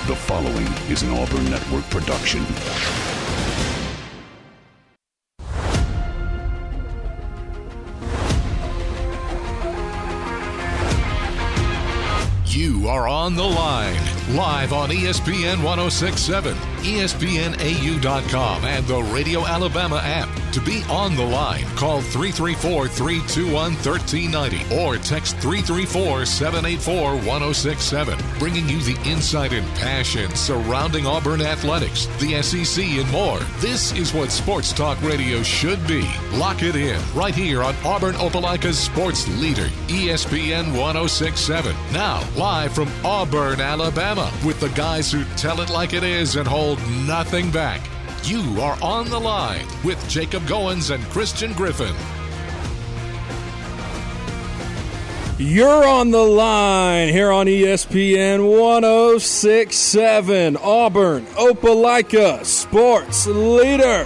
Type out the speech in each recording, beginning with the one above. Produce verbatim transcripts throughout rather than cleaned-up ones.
The following is an Auburn Network production. You are on the line, live on E S P N one oh six point seven, E S P N A U dot com, and the Radio Alabama app. To be on the line, call three three four, three two one, one three nine zero or text three three four, seven eight four, one oh six seven, bringing you the insight and passion surrounding Auburn athletics, the S E C, and more. This is what Sports Talk Radio should be. Lock it in right here on Auburn Opelika's sports leader, E S P N one oh six point seven. Now, live from Auburn, Alabama, with the guys who tell it like it is and hold nothing back. You are on the line with Jacob Goins and Christian Griffin. You're on the line here on E S P N one oh six point seven, Auburn Opelika sports leader.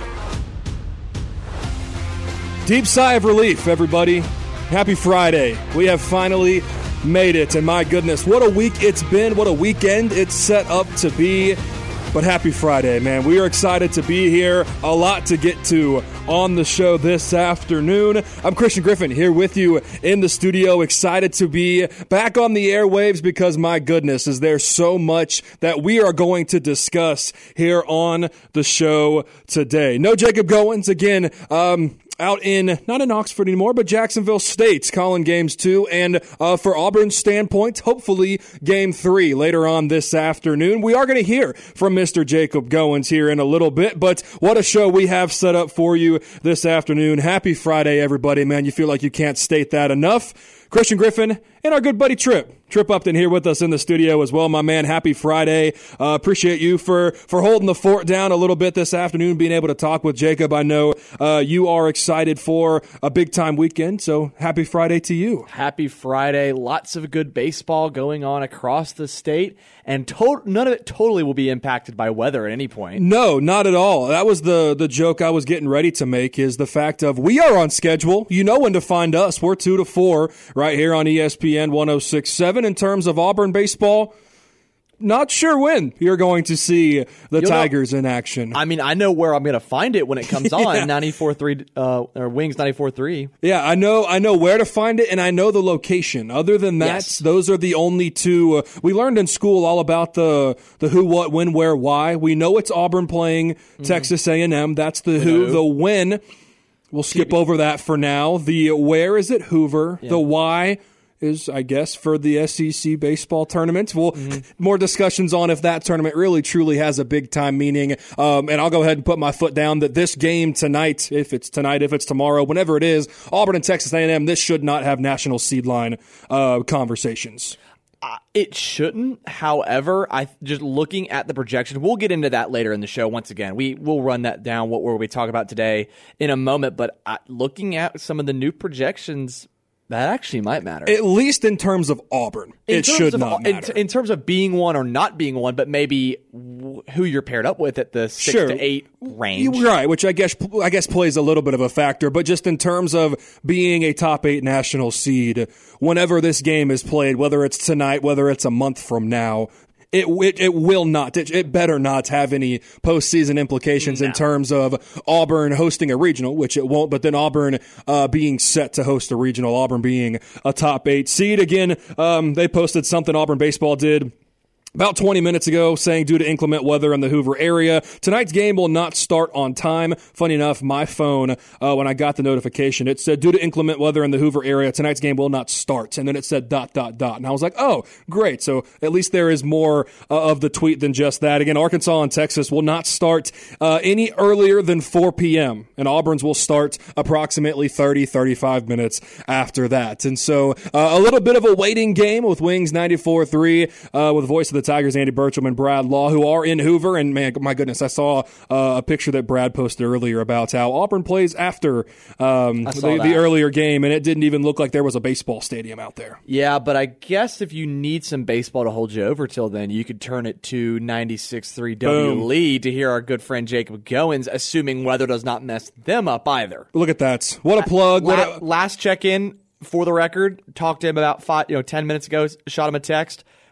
Deep sigh of relief, everybody. Happy Friday. We have finally made it, and my goodness, what a week it's been. What a weekend it's set up to be. But happy Friday, man. We are excited to be here. A lot to get to on the show this afternoon. I'm Christian Griffin here with you in the studio. Excited to be back on the airwaves because, my goodness, is there so much that we are going to discuss here on the show today. No Jacob Goins again. Um... Out in, not in Oxford anymore, but Jacksonville State, calling games two. And uh, for Auburn's standpoint, hopefully game three later on this afternoon. We are going to hear from Mister Jacob Goins here in a little bit. But what a show we have set up for you this afternoon. Happy Friday, everybody. Man, you feel like you can't state that enough. Christian Griffin and our good buddy Trip. Trip Upton here with us in the studio as well, my man. Happy Friday. Uh, appreciate you for, for holding the fort down a little bit this afternoon, being able to talk with Jacob. I know uh, you are excited for a big-time weekend, so happy Friday to you. Happy Friday. Lots of good baseball going on across the state, and to- none of it totally will be impacted by weather at any point. No, not at all. That was the, the joke I was getting ready to make, is the fact of we are on schedule. You know when to find us. We're two to four right here on E S P N one oh six point seven. In terms of Auburn baseball, not sure when you're going to see the You'll Tigers know, in action. I mean, I know where I'm going to find it when it comes on, yeah. ninety-four point three uh, or Wings ninety-four point three. Yeah, I know I know where to find it, and I know the location. Other than that, yes. Those are the only two. Uh, we learned in school all about the the who, what, when, where, why. We know it's Auburn playing mm-hmm. Texas A and M. That's the we who. Know. The when, we'll skip over that for now. The where is it? Hoover. Yeah. The why is, I guess, for the S E C baseball tournament. Well, mm-hmm. more discussions on if that tournament really, truly has a big-time meaning. Um, and I'll go ahead and put my foot down that this game tonight, if it's tonight, if it's tomorrow, whenever it is, Auburn and Texas A and M, this should not have national seed line uh, conversations. Uh, it shouldn't. However, I just looking at the projection, we'll get into that later in the show. Once again, we will run that down, what were we talk about today in a moment. But uh, looking at some of the new projections, that actually might matter. At least in terms of Auburn, in it should of, not matter. In, in terms of being one or not being one, but maybe w- who you're paired up with at the six sure. to eight range. Right, which I guess I guess plays a little bit of a factor. But just in terms of being a top eight national seed, whenever this game is played, whether it's tonight, whether it's a month from now, It, it it will not. It, it better not have any postseason implications no. in terms of Auburn hosting a regional, which it won't. But then Auburn uh, being set to host a regional, Auburn being a top eight seed again. Um, they posted something Auburn baseball did about twenty minutes ago, saying due to inclement weather in the Hoover area, tonight's game will not start on time. Funny enough, my phone, uh, when I got the notification, it said due to inclement weather in the Hoover area, tonight's game will not start. And then it said dot, dot, dot. And I was like, oh, great. So at least there is more uh, of the tweet than just that. Again, Arkansas and Texas will not start uh, any earlier than four p.m. And Auburn's will start approximately thirty, thirty-five minutes after that. And so uh, a little bit of a waiting game with Wings ninety-four three, uh, with the voice of the Tigers, Andy Burcham and Brad Law, who are in Hoover. And, man, my goodness, I saw uh, a picture that Brad posted earlier about how Auburn plays after um, the, the earlier game, and it didn't even look like there was a baseball stadium out there. Yeah, but I guess if you need some baseball to hold you over till then, you could turn it to ninety-six point three W Lee to hear our good friend Jacob Goins, assuming weather does not mess them up either. Look at that. What a plug. La- what a- last check-in, for the record, talked to him about five, you know, ten minutes ago, shot him a text.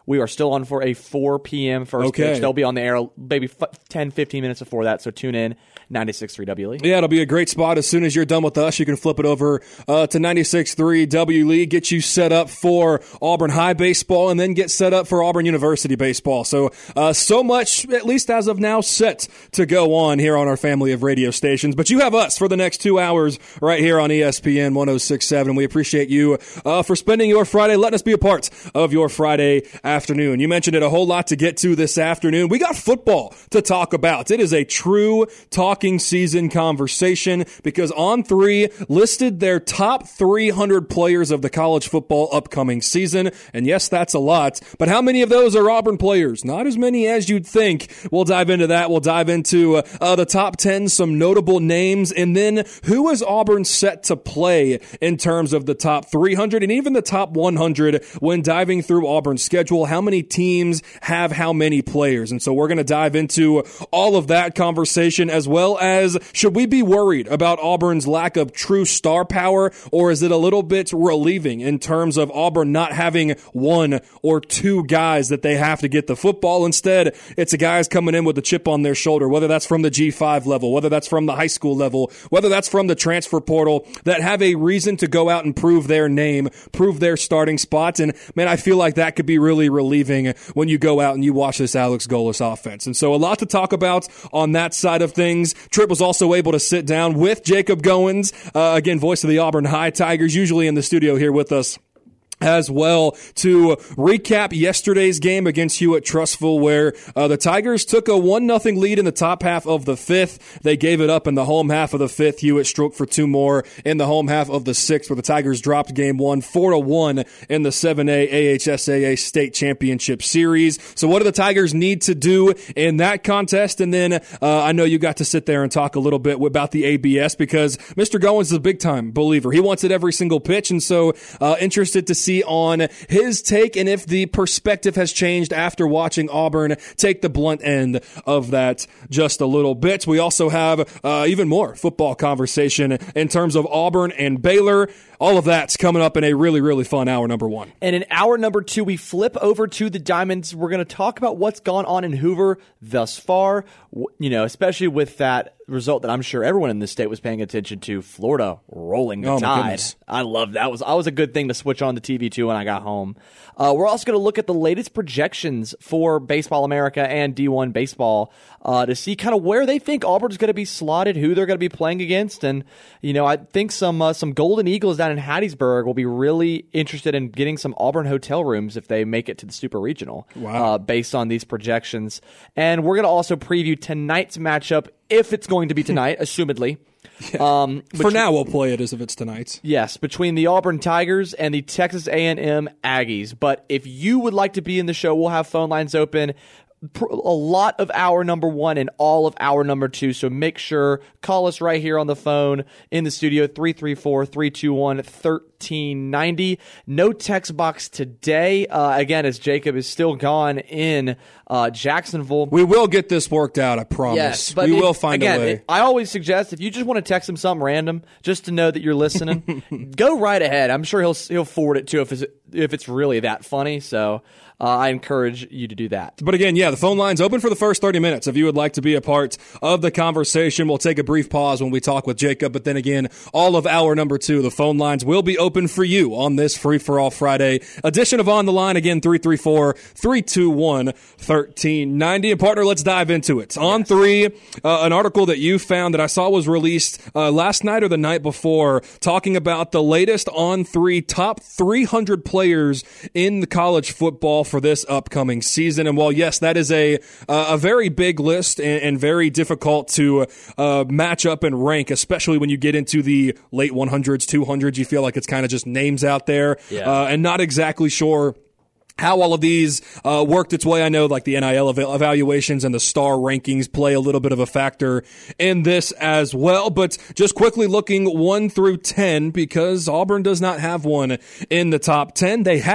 We are still on for a four p.m. first Okay. pitch. They'll be on the air maybe ten, fifteen minutes before that, so tune in. ninety-six point three W L E. Yeah, it'll be a great spot. As soon as you're done with us, you can flip it over uh, to ninety-six point three W L E, get you set up for Auburn High baseball, and then get set up for Auburn University baseball. So, uh, so much, at least as of now, set to go on here on our family of radio stations. But you have us for the next two hours right here on E S P N one oh six point seven. We appreciate you uh, for spending your Friday, letting us be a part of your Friday afternoon. You mentioned it, a whole lot to get to this afternoon. We got football to talk about. It is a true talking season conversation because On three listed their top three hundred players of the college football upcoming season. And yes, that's a lot. But how many of those are Auburn players? Not as many as you'd think. We'll dive into that. We'll dive into uh, uh, the top ten, some notable names, and then who is Auburn set to play in terms of the top three hundred and even the top one hundred when diving through Auburn's schedule. How many teams have how many players? And so we're going to dive into all of that conversation, as well as should we be worried about Auburn's lack of true star power, or is it a little bit relieving in terms of Auburn not having one or two guys that they have to get the football? Instead, it's a guys coming in with a chip on their shoulder, whether that's from the G five level, whether that's from the high school level, whether that's from the transfer portal, that have a reason to go out and prove their name, prove their starting spots. And man, I feel like that could be really relieving when you go out and you watch this Alex Golis offense. And so a lot to talk about on that side of things. Tripp was also able to sit down with Jacob Goins, uh, again, voice of the Auburn High Tigers, usually in the studio here with us as well, to recap yesterday's game against Hewitt-Trussville, where uh, the Tigers took a one nothing lead in the top half of the fifth. They gave it up in the home half of the fifth. Hewitt stroked for two more in the home half of the sixth, where the Tigers dropped game one, four to one in the seven A A H S A A State Championship Series. So what do the Tigers need to do in that contest? And then uh, I know you got to sit there and talk a little bit about the A B S, because Mister Goins is a big-time believer. He wants it every single pitch, and so uh, interested to see see on his take and if the perspective has changed after watching Auburn take the blunt end of that just a little bit. We also have uh, even more football conversation in terms of Auburn and Baylor. All of that's coming up in a really, really fun hour number one. And in hour number two, we flip over to the Diamonds. We're going to talk about what's gone on in Hoover thus far, you know, especially with that result that I'm sure everyone in this state was paying attention to, Florida rolling the oh, tide. I love that. Was, that was a good thing to switch on the T V to when I got home. Uh, we're also going to look at the latest projections for Baseball America and D one Baseball uh, to see kind of where they think Auburn's going to be slotted, who they're going to be playing against. And, you know, I think some uh, some Golden Eagles down in Hattiesburg will be really interested in getting some Auburn hotel rooms if they make it to the Super Regional. Wow. Uh, based on these projections. And we're going to also preview tonight's matchup, if it's going to be tonight, assumedly. Yeah. Um, For now, we'll play it as if it's tonight. Yes, between the Auburn Tigers and the Texas A and M Aggies. But if you would like to be in the show, we'll have phone lines open a lot of hour number one and all of hour number two. So make sure, call us right here on the phone in the studio, three three four, three two one, one three nine zero. No text box today. Uh, again, as Jacob is still gone in uh, Jacksonville. We will get this worked out, I promise. Yes, but we if, will find again, a way. It, I always suggest if you just want to text him something random, just to know that you're listening, go right ahead. I'm sure he'll he'll forward it to if it's, if it's really that funny. So uh, I encourage you to do that. But again, yeah, the phone line's open for the first thirty minutes. If you would like to be a part of the conversation, we'll take a brief pause when we talk with Jacob. But then again, all of hour number two, the phone lines will be open for you on this Free for All Friday edition of On the Line. Again, three three four, three two one, one three nine zero. And partner, let's dive into it. On yes. three, uh, an article that you found that I saw was released uh, last night or the night before, talking about the latest On three top three hundred players in the college football for this upcoming season. And while, yes, that is a uh, a very big list and, and very difficult to uh, match up and rank, especially when you get into the late one hundreds, two hundreds, you feel like it's kind of just names out there yeah. uh, and not exactly sure how all of these uh, worked its way. I know like the N I L ev- evaluations and the star rankings play a little bit of a factor in this as well. But just quickly looking one through ten, because Auburn does not have one in the top ten. They had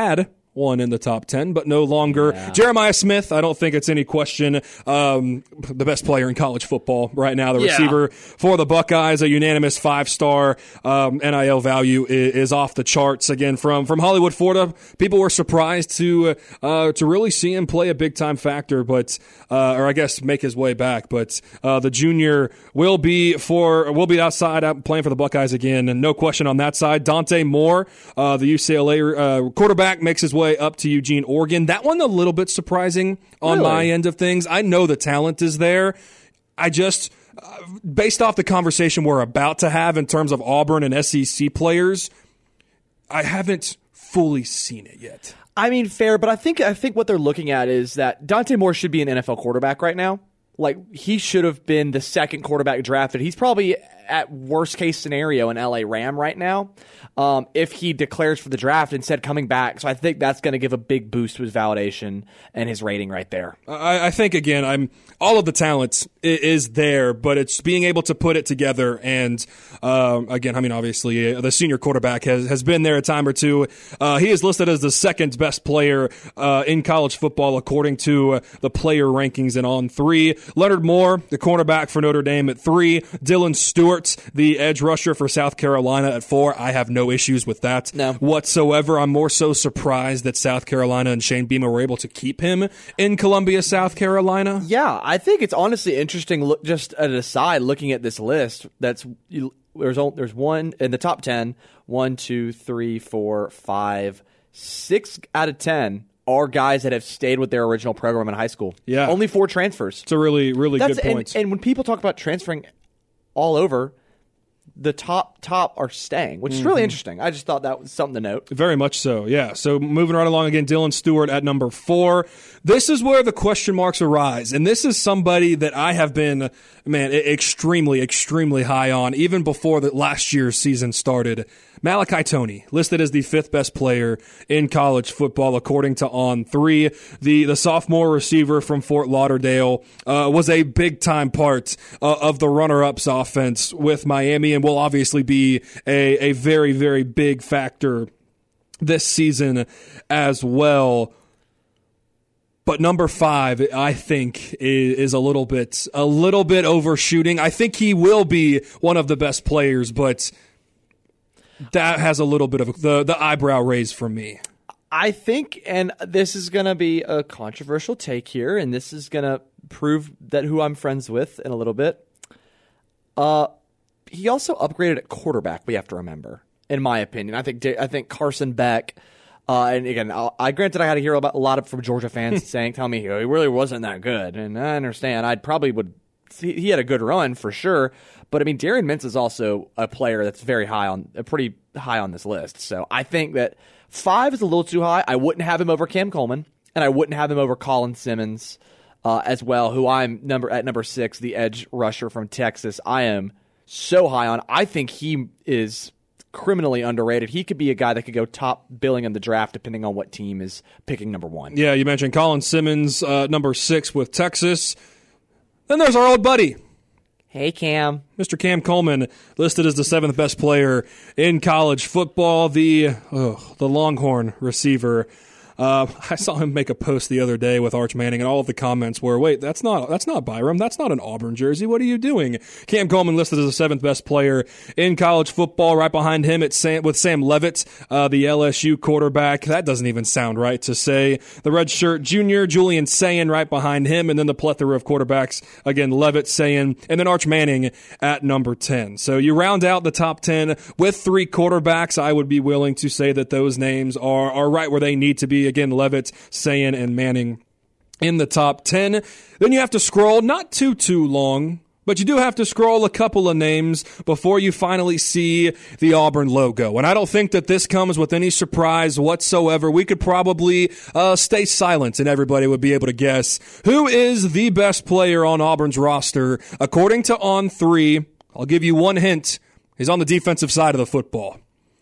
one in the top ten, but no longer. Yeah. Jeremiah Smith, I don't think it's any question, um, the best player in college football right now, the yeah. receiver for the Buckeyes, a unanimous five-star um, N I L value is, is off the charts. Again, from, from Hollywood, Florida, people were surprised to uh, to really see him play a big-time factor, but uh, or I guess make his way back. But uh, the junior will be for will be outside out playing for the Buckeyes again, and no question on that side. Dante Moore, uh, the U C L A uh, quarterback, makes his way up to Eugene, Oregon. That one a little bit surprising on really? my end of things. I know the talent is there. I just, uh, based off the conversation we're about to have in terms of Auburn and S E C players, I haven't fully seen it yet. I mean, fair, but I think I think what they're looking at is that Dante Moore should be an N F L quarterback right now. Like, he should have been the second quarterback drafted. He's probably at worst case scenario an L A Ram right now um, if he declares for the draft instead coming back. So I think that's going to give a big boost to his validation and his rating right there. I, I think, again, I'm all of the talent is there, but it's being able to put it together. And, um, again, I mean, obviously, uh, the senior quarterback has, has been there a time or two. Uh, he is listed as the second best player uh, in college football according to uh, the player rankings and on three. Leonard Moore, the cornerback for Notre Dame at three. Dylan Stewart, the edge rusher for South Carolina at four. I have no issues with that no. whatsoever. I'm more so surprised that South Carolina and Shane Beamer were able to keep him in Columbia, South Carolina. Yeah, I think it's honestly interesting, look, just an aside, looking at this list, that's you, there's there's one in the top ten, one, two, three, four, five, six out of ten are guys that have stayed with their original program in high school. Yeah. Only four transfers. It's a really, really That's, good point. And, and when people talk about transferring all over, the top top are staying, which is really mm-hmm. interesting. I just thought that was something to note. Very much so, yeah. So moving right along again, Dylan Stewart at number four. This is where the question marks arise, and this is somebody that I have been, man, extremely, extremely high on, even before the last year's season started. Malachi Toney, listed as the fifth best player in college football, according to On three. The the sophomore receiver from Fort Lauderdale uh, was a big-time part uh, of the runner-ups offense with Miami and will obviously be a, a very, very big factor this season as well. But number five, I think, is, is a little bit a little bit overshooting. I think he will be one of the best players, but that has a little bit of the, the eyebrow raise from me. I think, and this is going to be a controversial take here, and this is going to prove that who I'm friends with in a little bit. Uh, he also upgraded at quarterback, we have to remember, in my opinion. I think I think Carson Beck, uh, and again, I'll, I granted I had to hear about a lot of from Georgia fans saying, tell me he really wasn't that good, and I understand. I'd probably would, he, he had a good run for sure. But I mean, Darian Mintz is also a player that's very high on, uh, pretty high on this list. So I think that five is a little too high. I wouldn't have him over Cam Coleman, and I wouldn't have him over Colin Simmons uh, as well, who I'm number at number six, the edge rusher from Texas. I am so high on. I think he is criminally underrated. He could be a guy that could go top billing in the draft, depending on what team is picking number one. Yeah, you mentioned Colin Simmons, uh, number six with Texas. Then there's our old buddy. Hey, Cam. Mister Cam Coleman, listed as the seventh best player in college football, the oh, the Longhorn receiver. Uh, I saw him make a post the other day with Arch Manning, and all of the comments were, wait, that's not that's not Byram. That's not an Auburn jersey. What are you doing? Cam Coleman listed as the seventh best player in college football. Right behind him at Sam, with Sam Leavitt, uh, the L S U quarterback. That doesn't even sound right to say. The redshirt junior, Julian Sayin, right behind him, and then the plethora of quarterbacks, again, Leavitt, Sayin, and then Arch Manning at number ten. So you round out the top ten with three quarterbacks. I would be willing to say that those names are, are right where they need to be. Again, Leavitt, Sayin, and Manning in the top ten. Then you have to scroll, not too, too long, but you do have to scroll a couple of names before you finally see the Auburn logo. And I don't think that this comes with any surprise whatsoever. We could probably uh, stay silent and everybody would be able to guess who is the best player on Auburn's roster. According to On three, I'll give you one hint. He's on the defensive side of the football.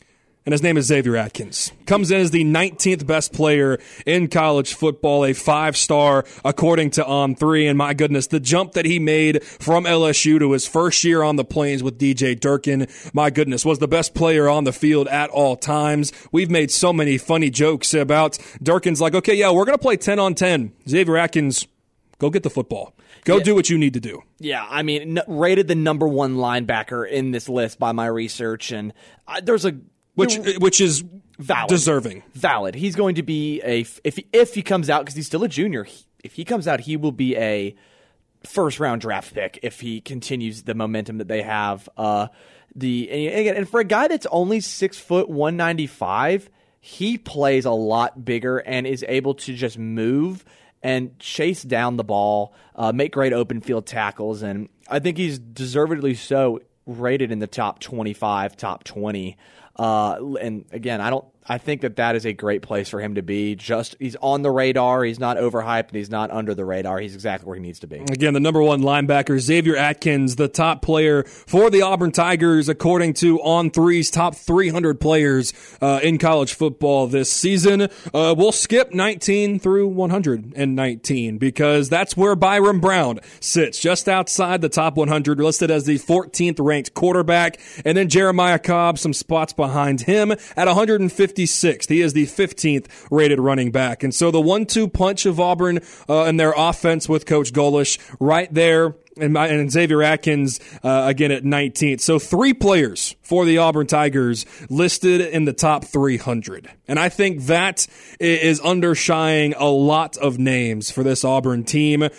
and his name is Xavier Atkins. Comes in as the nineteenth best player in college football, a five-star according to On three. And my goodness, the jump that he made from L S U to his first year on the Plains with D J Durkin, my goodness, was the best player on the field at all times. We've made so many funny jokes about Durkin's like, okay, yeah, we're going to play ten on ten. Xavier Atkins, go get the football. Go yeah. do what you need to do. Yeah, I mean, n- rated the number one linebacker in this list by my research, and uh, there's a which which is valid, deserving, valid. He's going to be a if he, if he comes out because he's still a junior. He, if he comes out, he will be a first round draft pick if he continues the momentum that they have. Uh, the and again, and for a guy that's only six foot one ninety five, he plays a lot bigger and is able to just move and chase down the ball, uh, make great open field tackles, and I think he's deservedly so rated in the top twenty-five, top twenty. Uh, and again, I don't. I think that that is a great place for him to be. Just he's on the radar. He's not overhyped, and he's not under the radar. He's exactly where he needs to be. Again, the number one linebacker, Xavier Atkins, the top player for the Auburn Tigers, according to On three's top three hundred players uh, in college football this season. Uh, we'll skip nineteen through one hundred nineteen because that's where Byron Brown sits, just outside the top one hundred, listed as the fourteenth ranked quarterback, and then Jeremiah Cobb, some spots behind him at one hundred fifty-sixth. He is the fifteenth rated running back. And so the one two punch of Auburn uh, and their offense with Coach Golish right there, and, my, and Xavier Atkins uh, again at nineteenth. So three players for the Auburn Tigers listed in the top three hundred. And I think that is undershining a lot of names for this Auburn team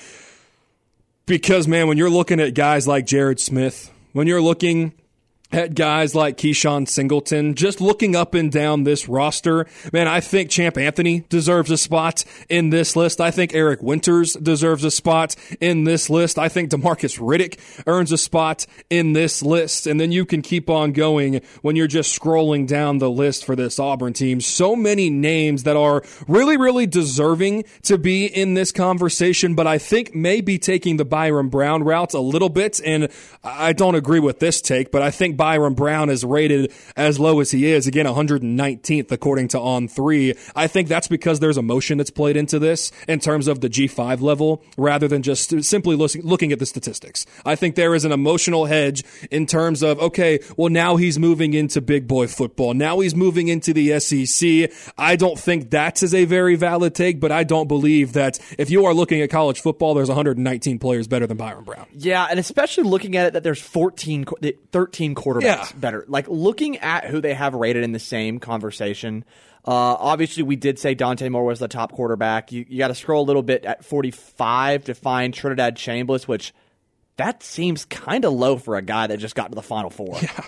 because, man, when you're looking at guys like Jared Smith, when you're looking at guys like Keyshawn Singleton, just looking up and down this roster, man, I think Champ Anthony deserves a spot in this list. I think Eric Winters deserves a spot in this list. I think DeMarcus Riddick earns a spot in this list. And then you can keep on going when you're just scrolling down the list for this Auburn team. So many names that are really, really deserving to be in this conversation, but I think maybe taking the Byron Brown route a little bit. And I don't agree with this take, but I think Byron Brown is rated as low as he is, again, one hundred nineteenth according to On three. I think that's because there's emotion that's played into this in terms of the G five level rather than just simply looking at the statistics. I think there is an emotional hedge in terms of, okay, well, now he's moving into big boy football. Now he's moving into the S E C. I don't think that is a very valid take, but I don't believe that if you are looking at college football, there's one hundred nineteen players better than Byron Brown. Yeah, and especially looking at it that there's fourteen, thirteen quarterbacks yeah. better. Like looking at who they have rated in the same conversation. Uh, obviously, we did say Dante Moore was the top quarterback. You, you got to scroll a little bit at forty-five to find Trinidad Chambliss, which that seems kind of low for a guy that just got to the Final Four. Yeah.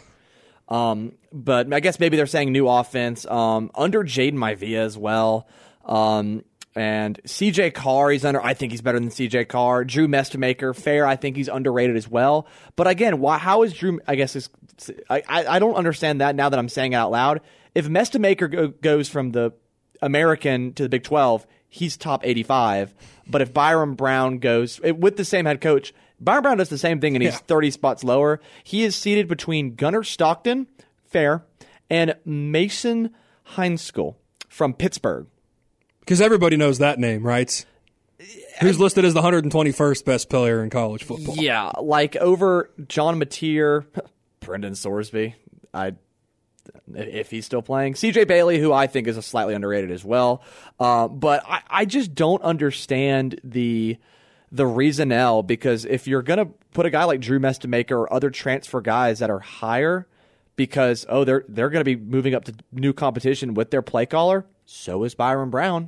Um, but I guess maybe they're saying new offense. Um, under Jaden Maivia as well. Um, And C J Carr, he's under. I think he's better than C J Carr. Drew Mestemaker, fair. I think he's underrated as well. But again, why? How is Drew? I guess is. I I don't understand that now that I'm saying it out loud. If Mestemaker go, goes from the American to the Big twelve, he's top eighty-five. But if Byron Brown goes with the same head coach, Byron Brown does the same thing and he's yeah. thirty spots lower. He is seated between Gunnar Stockton, fair, and Mason Heinzkel from Pittsburgh. Because everybody knows that name, right? Who's listed as the one hundred twenty-first best player in college football. Yeah, like over John Mateer, Brendan Sorsby, I, if he's still playing. C J Bailey, who I think is a slightly underrated as well. Uh, but I, I just don't understand the the reasonelle, because if you're going to put a guy like Drew Mestemaker or other transfer guys that are higher because, oh, they're they're going to be moving up to new competition with their play caller, so is Byron Brown.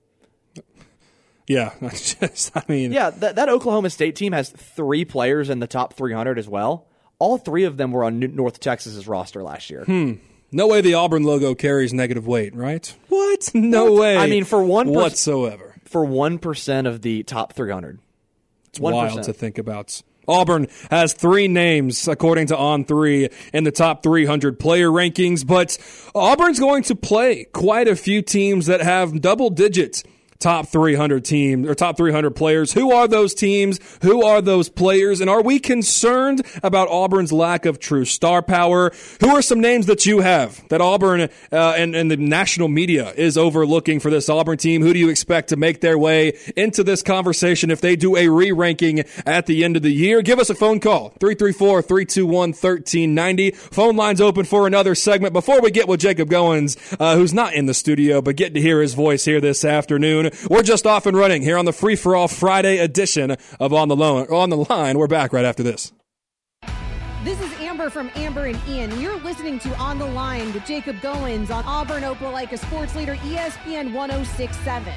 Yeah, just, I mean... Yeah, that, that Oklahoma State team has three players in the top three hundred as well. All three of them were on North Texas's roster last year. Hmm. No way the Auburn logo carries negative weight, right? What? No what? way. I mean, for one... Per- whatsoever. For one percent of the top three hundred. It's one percent. Wild to think about. Auburn has three names, according to On three, in the top three hundred player rankings, but Auburn's going to play quite a few teams that have double digits top three hundred teams or top three hundred players. Who are those teams? Who are those players? And are we concerned about Auburn's lack of true star power? Who are some names that you have that Auburn uh, and, and the national media is overlooking for this Auburn team? Who do you expect to make their way into this conversation if they do a re-ranking at the end of the year? Give us a phone call, three three four, three two one, one three nine zero. Phone lines open for another segment. Before we get with Jacob Goins, uh, who's not in the studio, but getting to hear his voice here this afternoon, we're just off and running here on the Free For All Friday edition of On the Lo- On the Line. We're back right after this. This is Amber from Amber and Ian. You're listening to On the Line with Jacob Goins on Auburn Opelika Sports Leader E S P N one oh six point seven.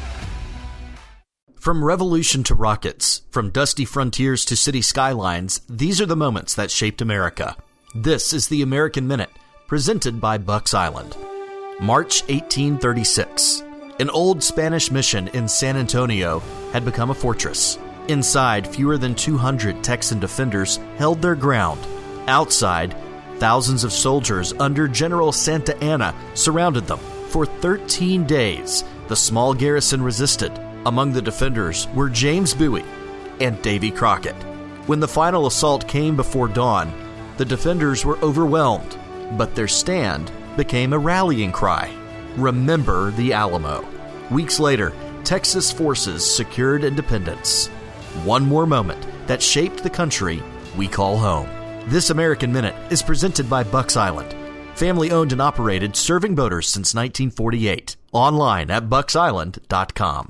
From revolution to rockets, from dusty frontiers to city skylines, these are the moments that shaped America. This is the American Minute, presented by Bucks Island. March eighteen thirty-six. An old Spanish mission in San Antonio had become a fortress. Inside, fewer than two hundred Texan defenders held their ground. Outside, thousands of soldiers under General Santa Anna surrounded them. For thirteen days, the small garrison resisted. Among the defenders were James Bowie and Davy Crockett. When the final assault came before dawn, the defenders were overwhelmed, but their stand became a rallying cry. Remember the Alamo. Weeks later, Texas forces secured independence. One more moment that shaped the country we call home. This American Minute is presented by Bucks Island, family owned and operated, serving boaters since nineteen forty-eight. Online at bucks island dot com.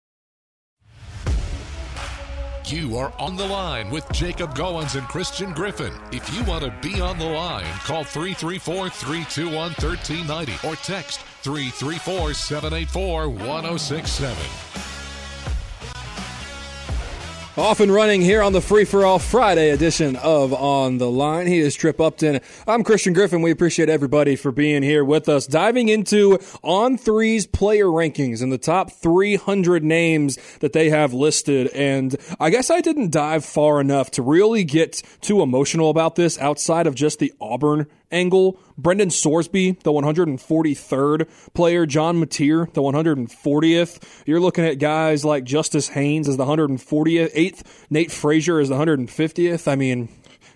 You are on the line with Jacob Goins and Christian Griffin. If you want to be on the line, call three three four, three two one, one three nine zero or text three three four, seven eight four, one oh six seven. Off and running here on the Free For All Friday edition of On the Line. He is Trip Upton. I'm Christian Griffin. We appreciate everybody for being here with us. Diving into On three's player rankings and the top three hundred names that they have listed. And I guess I didn't dive far enough to really get too emotional about this outside of just the Auburn angle. Brendan Sorsby, the one hundred forty-third player. John Mateer, the one hundred fortieth. You're looking at guys like Justice Haynes as the one hundred forty-eighth. Nate Frazier as the one hundred fiftieth. I mean,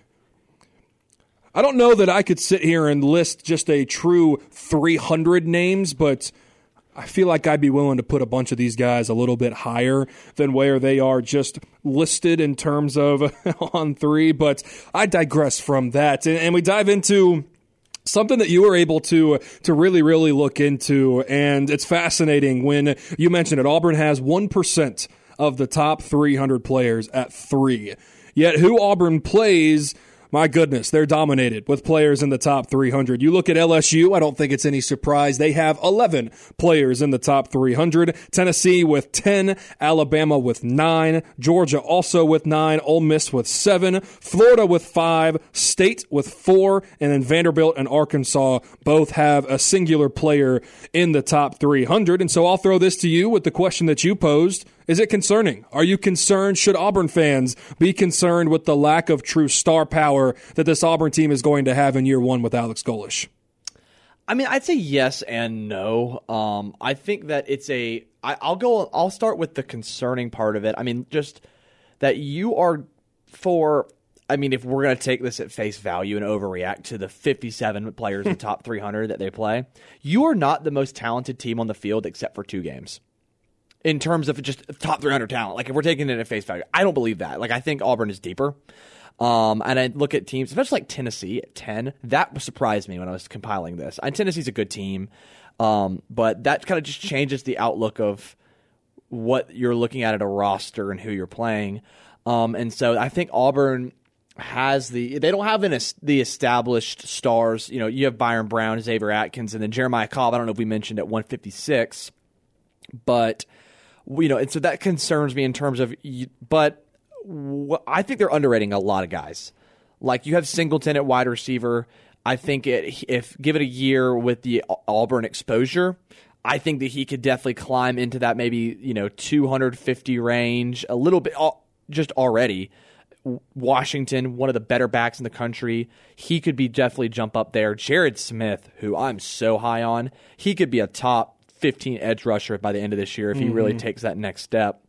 I don't know that I could sit here and list just a true three hundred names, but I feel like I'd be willing to put a bunch of these guys a little bit higher than where they are just listed in terms of On three, but I digress from that. And, and we dive into something that you were able to to really, really look into, and it's fascinating when you mentioned it. Auburn has one percent of the top three hundred players at three. Yet who Auburn plays, my goodness, they're dominated with players in the top three hundred. You look at L S U, I don't think it's any surprise. They have eleven players in the top three hundred. Tennessee with ten, Alabama with nine, Georgia also with nine, Ole Miss with seven, Florida with five, State with four, and then Vanderbilt and Arkansas both have a singular player in the top three hundred. And so I'll throw this to you with the question that you posed. Is it concerning? Are you concerned? Should Auburn fans be concerned with the lack of true star power that this Auburn team is going to have in year one with Alex Golesh? I mean, I'd say yes and no. Um, I think that it's a. I, I'll go. I'll start with the concerning part of it. I mean, just that you are for. I mean, if we're going to take this at face value and overreact to the fifty-seven players in the top three hundred that they play, you are not the most talented team on the field except for two games. In terms of just top three hundred talent, like if we're taking it at face value, I don't believe that. Like I think Auburn is deeper. Um, and I look at teams, especially like Tennessee at ten. That surprised me when I was compiling this. And Tennessee's a good team, um, but that kind of just changes the outlook of what you're looking at at a roster and who you're playing. Um, and so I think Auburn has the they don't have an, the established stars. You know, you have Byron Brown, Xavier Atkins, and then Jeremiah Cobb. I don't know if we mentioned at one fifty-six, but. You know, and so that concerns me in terms of, but I think they're underrating a lot of guys. Like you have Singleton at wide receiver. I think it, if give it a year with the Auburn exposure, I think that he could definitely climb into that maybe, you know, two hundred fifty range a little bit just already. Washington, one of the better backs in the country. He could be definitely jump up there. Jared Smith, who I'm so high on, he could be a top fifteen edge rusher by the end of this year if mm-hmm. he really takes that next step.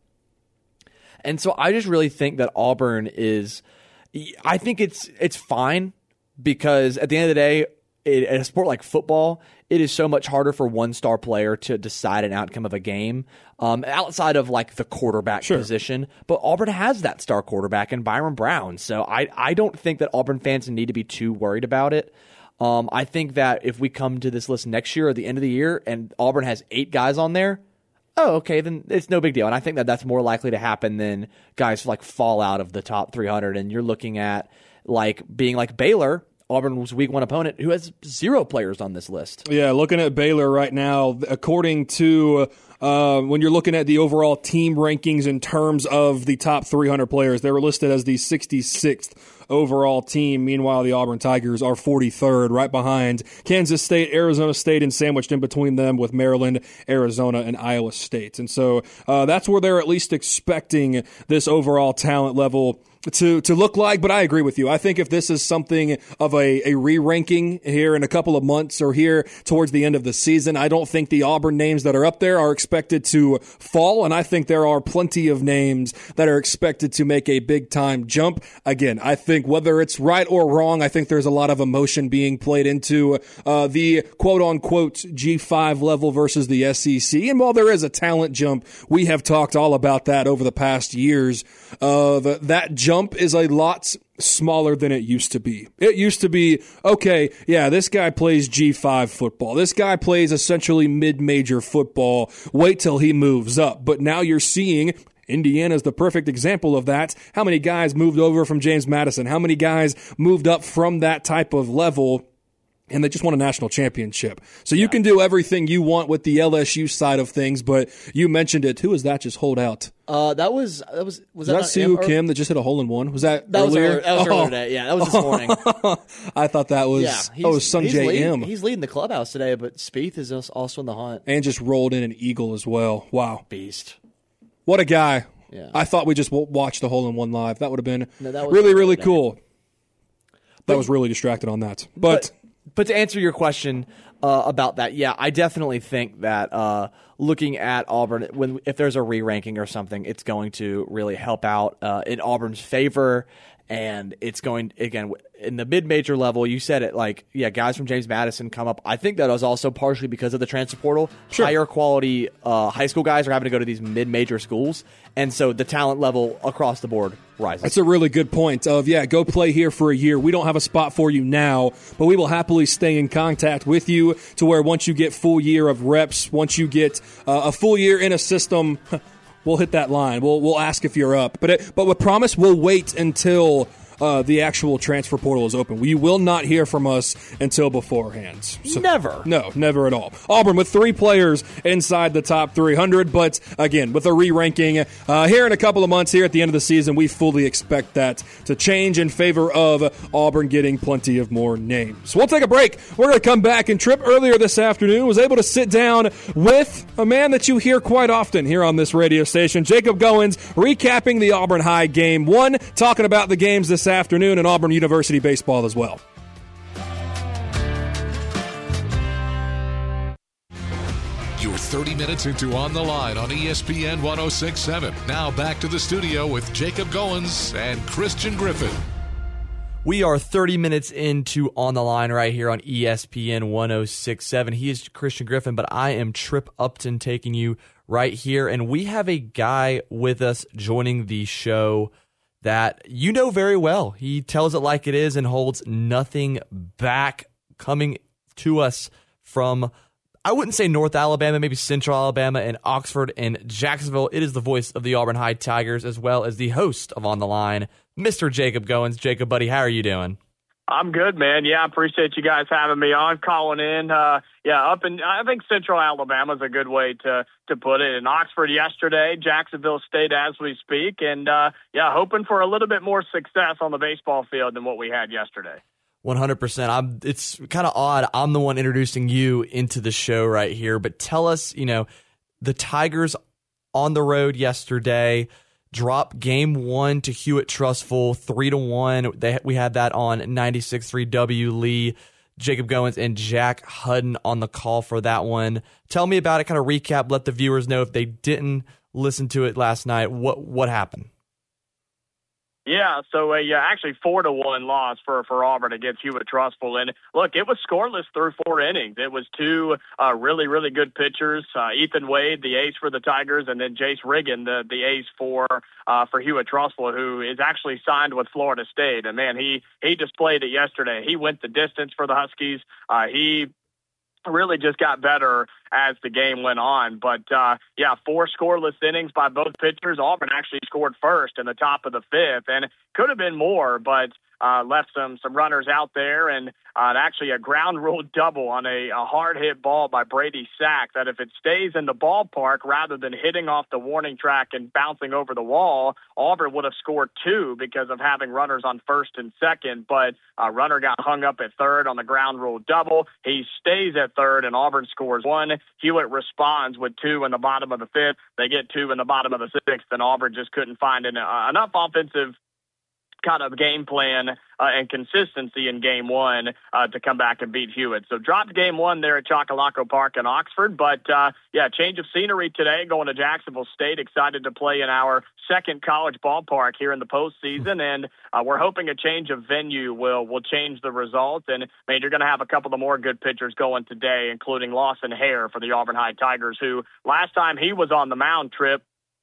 And so I just really think that Auburn is – I think it's it's fine because at the end of the day, it, in a sport like football, it is so much harder for one star player to decide an outcome of a game um, outside of like the quarterback sure. position. But Auburn has that star quarterback in Byron Brown. So I, I don't think that Auburn fans need to be too worried about it. Um, I think that if we come to this list next year or the end of the year and Auburn has eight guys on there, oh, okay, then it's no big deal. And I think that that's more likely to happen than guys like fall out of the top three hundred. And you're looking at like being like Baylor, Auburn's week one opponent, who has zero players on this list. Yeah, looking at Baylor right now, according to uh, when you're looking at the overall team rankings in terms of the top three hundred players, they were listed as the sixty-sixth overall team. Meanwhile, the Auburn Tigers are forty-third, right behind Kansas State, Arizona State, and sandwiched in between them with Maryland, Arizona, and Iowa State. And so uh, that's where they're at least expecting this overall talent level to to look like. But I agree with you. I think if this is something of a, a re-ranking here in a couple of months or here towards the end of the season, I don't think the Auburn names that are up there are expected to fall. And I think there are plenty of names that are expected to make a big-time jump. Again, I think whether it's right or wrong, I think there's a lot of emotion being played into uh, the quote-unquote G five level versus the S E C. And while there is a talent jump, we have talked all about that over the past years. Uh, the, that jump is a lot smaller than it used to be. It used to be, okay, yeah, this guy plays G five football. This guy plays essentially mid-major football. Wait till he moves up. But now you're seeing Indiana's the perfect example of that. How many guys moved over from James Madison? How many guys moved up from that type of level? And they just won a national championship. So you yeah. can do everything you want with the L S U side of things, but you mentioned it. Who was that just hold out? Uh, that was that was was, was that, that Siwoo Kim that just hit a hole in one? Was that, that earlier? Was earlier? That was earlier today. Yeah, that was this morning. I thought that was yeah, oh Sungjae M. Im. He's leading the clubhouse today, but Spieth is also in the hunt and just rolled in an eagle as well. Wow, beast! What a guy! Yeah. I thought we just watched the hole in one live. That would have been no, that was really really today. cool. But, that was really distracted on that, but. but But to answer your question uh, about that, yeah, I definitely think that uh, looking at Auburn, when if there's a re-ranking or something, it's going to really help out uh, in Auburn's favor. And it's going, again, in the mid-major level, you said it, like, yeah, guys from James Madison come up. I think that was also partially because of the transfer portal. Sure. Higher quality uh, high school guys are having to go to these mid-major schools. And so the talent level across the board rises. That's a really good point of, yeah, go play here for a year. We don't have a spot for you now, but we will happily stay in contact with you to where once you get full year of reps, once you get uh, a full year in a system, we'll hit that line. We'll we'll ask if you're up. But it, but with promise, we'll wait until uh, the actual transfer portal is open. We will not hear from us until beforehand. So, never. No, never at all. Auburn with three players inside the top three hundred. But again, with a re-ranking uh, here in a couple of months here at the end of the season, we fully expect that to change in favor of Auburn getting plenty of more names. So we'll take a break. We're going to come back. And Tripp earlier this afternoon was able to sit down with a man that you hear quite often here on this radio station, Jacob Goins, recapping the Auburn High game one, talking about the games this afternoon and Auburn University baseball as well. You're thirty minutes into On the Line on E S P N one oh six point seven. Now back to the studio with Jacob Goins and Christian Griffin. We are thirty minutes into On the Line right here on E S P N one oh six point seven. He is Christian Griffin, but I am Tripp Upton taking you right here. And we have a guy with us joining the show that you know very well. He tells it like it is and holds nothing back, coming to us from, I wouldn't say North Alabama, maybe Central Alabama and Oxford and Jacksonville. It is the voice of the Auburn High Tigers as well as the host of On the Line, Mister Jacob Goins. Jacob, buddy, how are you doing? I'm good, man. Yeah, I appreciate you guys having me on, calling in. Uh, yeah, up in, I think Central Alabama is a good way to, to put it. In Oxford yesterday, Jacksonville State as we speak. And, uh, yeah, hoping for a little bit more success on the baseball field than what we had yesterday. one hundred percent. I'm, it's kind of odd. I'm the one introducing you into the show right here. But tell us, you know, the Tigers on the road yesterday, drop game one to Hewitt Trustful, three to one. They, we had that on ninety-six point three W Lee. Jacob Goins and Jack Hudden on the call for that one. Tell me about it, kind of recap, let the viewers know if they didn't listen to it last night, what what happened? Yeah, so a uh, actually four to one loss for, for Auburn against Hewitt-Trussville, and look, it was scoreless through four innings. It was two uh, really really good pitchers, uh, Ethan Wade, the ace for the Tigers, and then Jace Riggin, the the ace for uh, for Hewitt-Trussville, who is actually signed with Florida State. And man, he he displayed it yesterday. He went the distance for the Huskies. Uh, he really just got better as the game went on. But, uh, yeah, four scoreless innings by both pitchers. Auburn actually scored first in the top of the fifth, and it could have been more, but uh, left some some runners out there, and uh, actually a ground rule double on a, a hard-hit ball by Brady Sack that if it stays in the ballpark rather than hitting off the warning track and bouncing over the wall, Auburn would have scored two because of having runners on first and second, but a runner got hung up at third on the ground rule double. He stays at third, and Auburn scores one. Hewitt responds with two in the bottom of the fifth. They get two in the bottom of the sixth, and Auburn just couldn't find an, uh, enough offensive kind of game plan uh, and consistency in game one uh, to come back and beat Hewitt. So dropped game one there at Chocolaco Park in Oxford. But, uh, yeah, change of scenery today, going to Jacksonville State. Excited to play in our second college ballpark here in the postseason. And uh, we're hoping a change of venue will will change the result. And, man, you're going to have a couple of more good pitchers going today, including Lawson Hare for the Auburn High Tigers, who last time he was on the mound trip,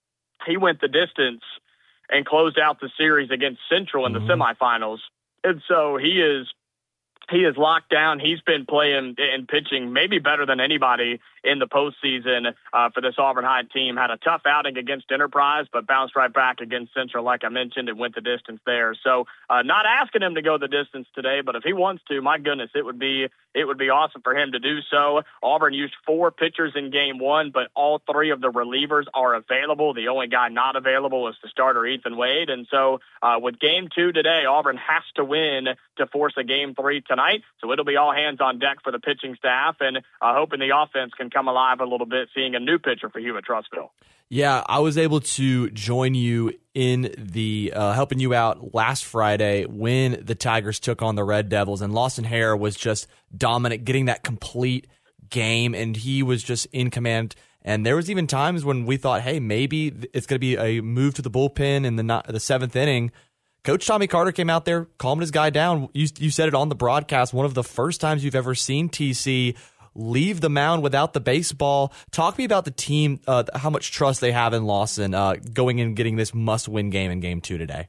he went the distance and closed out the series against Central in the mm-hmm. semifinals. And so he is he is locked down. He's been playing and pitching maybe better than anybody in the postseason uh, for this Auburn High team. Had a tough outing against Enterprise, but bounced right back against Central, like I mentioned, and went the distance there. So uh, not asking him to go the distance today, but if he wants to, my goodness, it would be it would be awesome for him to do so. Auburn used four pitchers in game one, but all three of the relievers are available. The only guy not available is the starter, Ethan Wade. And so uh, with game two today, Auburn has to win to force a game three tonight. So it'll be all hands on deck for the pitching staff, and uh, hoping the offense can come alive a little bit, seeing a new pitcher for Hewitt-Trussville. Yeah, I was able to join you in the uh, helping you out last Friday when the Tigers took on the Red Devils, and Lawson Hare was just dominant, getting that complete game, and he was just in command. And there was even times when we thought, hey, maybe it's going to be a move to the bullpen in the the seventh inning. Coach Tommy Carter came out there, calmed his guy down. You, you said it on the broadcast, one of the first times you've ever seen T C leave the mound without the baseball. Talk to me about the team, uh, how much trust they have in Lawson uh, going in and getting this must-win game in game two today.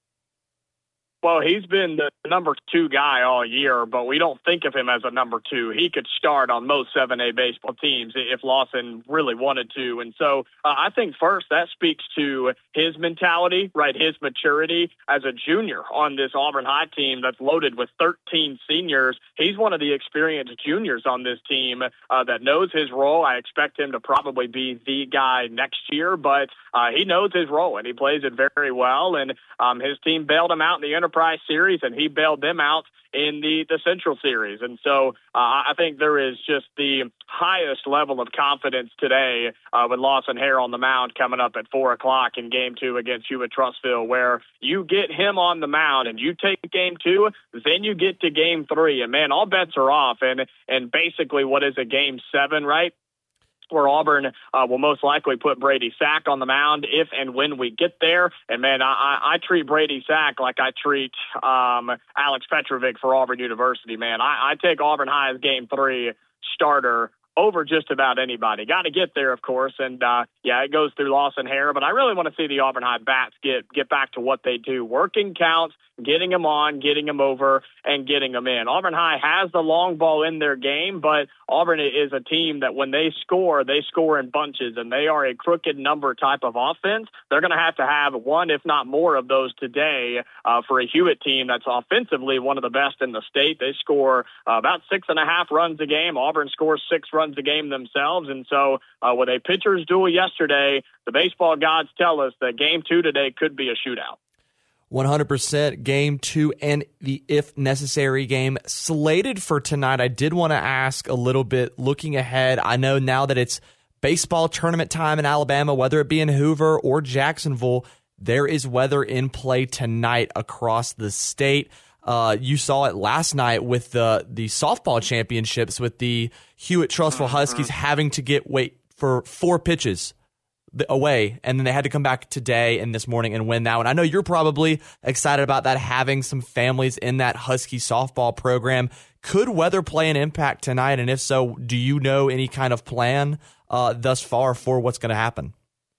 Well, he's been the number two guy all year, but we don't think of him as a number two. He could start on most seven A baseball teams if Lawson really wanted to. And so uh, I think first that speaks to his mentality, right, his maturity as a junior on this Auburn High team that's loaded with thirteen seniors. He's one of the experienced juniors on this team uh, that knows his role. I expect him to probably be the guy next year, but uh, he knows his role, and he plays it very well. And um, his team bailed him out in the Enterprise Series, and he bailed them out in the, the Central Series. And so uh, I think there is just the highest level of confidence today uh, with Lawson Hare on the mound coming up at four o'clock in game two against Hewitt-Trussville, where you get him on the mound and you take game two, then you get to game three. And, man, all bets are off. And, and basically what is a game seven, right? Where Auburn uh, will most likely put Brady Sack on the mound if and when we get there. And, man, I, I, I treat Brady Sack like I treat um, Alex Petrovic for Auburn University, man. I, I take Auburn High's game three starter over just about anybody. Got to get there, of course, and, uh, yeah, it goes through Lawson Hare, but I really want to see the Auburn High bats get, get back to what they do, working counts, getting them on, getting them over, and getting them in. Auburn High has the long ball in their game, but Auburn is a team that when they score, they score in bunches, and they are a crooked number type of offense. They're going to have to have one, if not more, of those today uh, for a Hewitt team that's offensively one of the best in the state. They score uh, about six and a half runs a game. Auburn scores six runs a game themselves, and so uh, with a pitcher's duel yesterday, the baseball gods tell us that game two today could be a shootout. one hundred percent game two and the if necessary game slated for tonight. I did want to ask a little bit looking ahead. I know now that it's baseball tournament time in Alabama, whether it be in Hoover or Jacksonville, there is weather in play tonight across the state. Uh, you saw it last night with the the softball championships with the Hewitt-Trussville Huskies having to get wait for four pitches away, and then they had to come back today and this morning and win that one. I know you're probably excited about that, having some families in that Husky softball program. Could weather play an impact tonight? And if so, do you know any kind of plan uh, thus far for what's going to happen?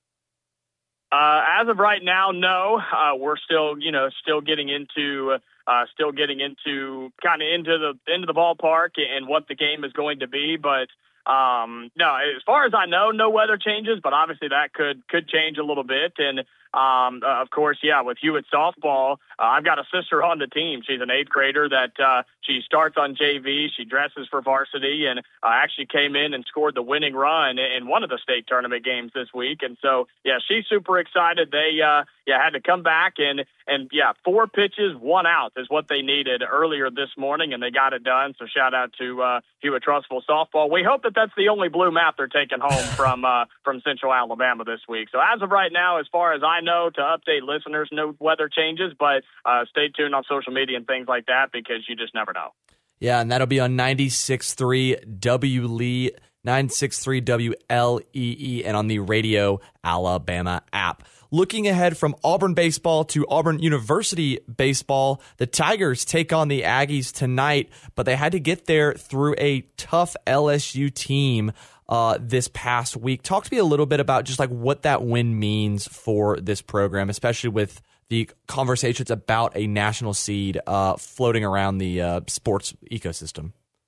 Uh, as of right now, no. Uh, we're still, you know, still getting into, uh, still getting into kind of into the into the ballpark and what the game is going to be. But um, no, as far as I know, no weather changes. But obviously, that could could change a little bit. And um, uh, of course, yeah, with Hewitt softball, uh, I've got a sister on the team. She's an eighth grader that uh, she starts on J V. She dresses for varsity, and uh, actually came in and scored the winning run in one of the state tournament games this week. And so, yeah, she's super excited. They, uh, yeah, had to come back and, and yeah, four pitches, one out is what they needed earlier this morning, and they got it done. So shout out to uh, Hewitt-Trussville softball. We hope that that's the only blue map they're taking home from uh, from Central Alabama this week. So as of right now, as far as I know, to update listeners, no weather changes, but uh, stay tuned on social media and things like that because you just never know. Yeah, and that'll be on ninety-six point three W L E, ninety-six point three W L E E, and on the Radio Alabama app. Looking ahead from Auburn baseball to Auburn University baseball, the Tigers take on the Aggies tonight, but they had to get there through a tough L S U team uh, this past week. Talk to me a little bit about just like what that win means for this program, especially with the conversations about a national seed uh, floating around the uh, sports ecosystem.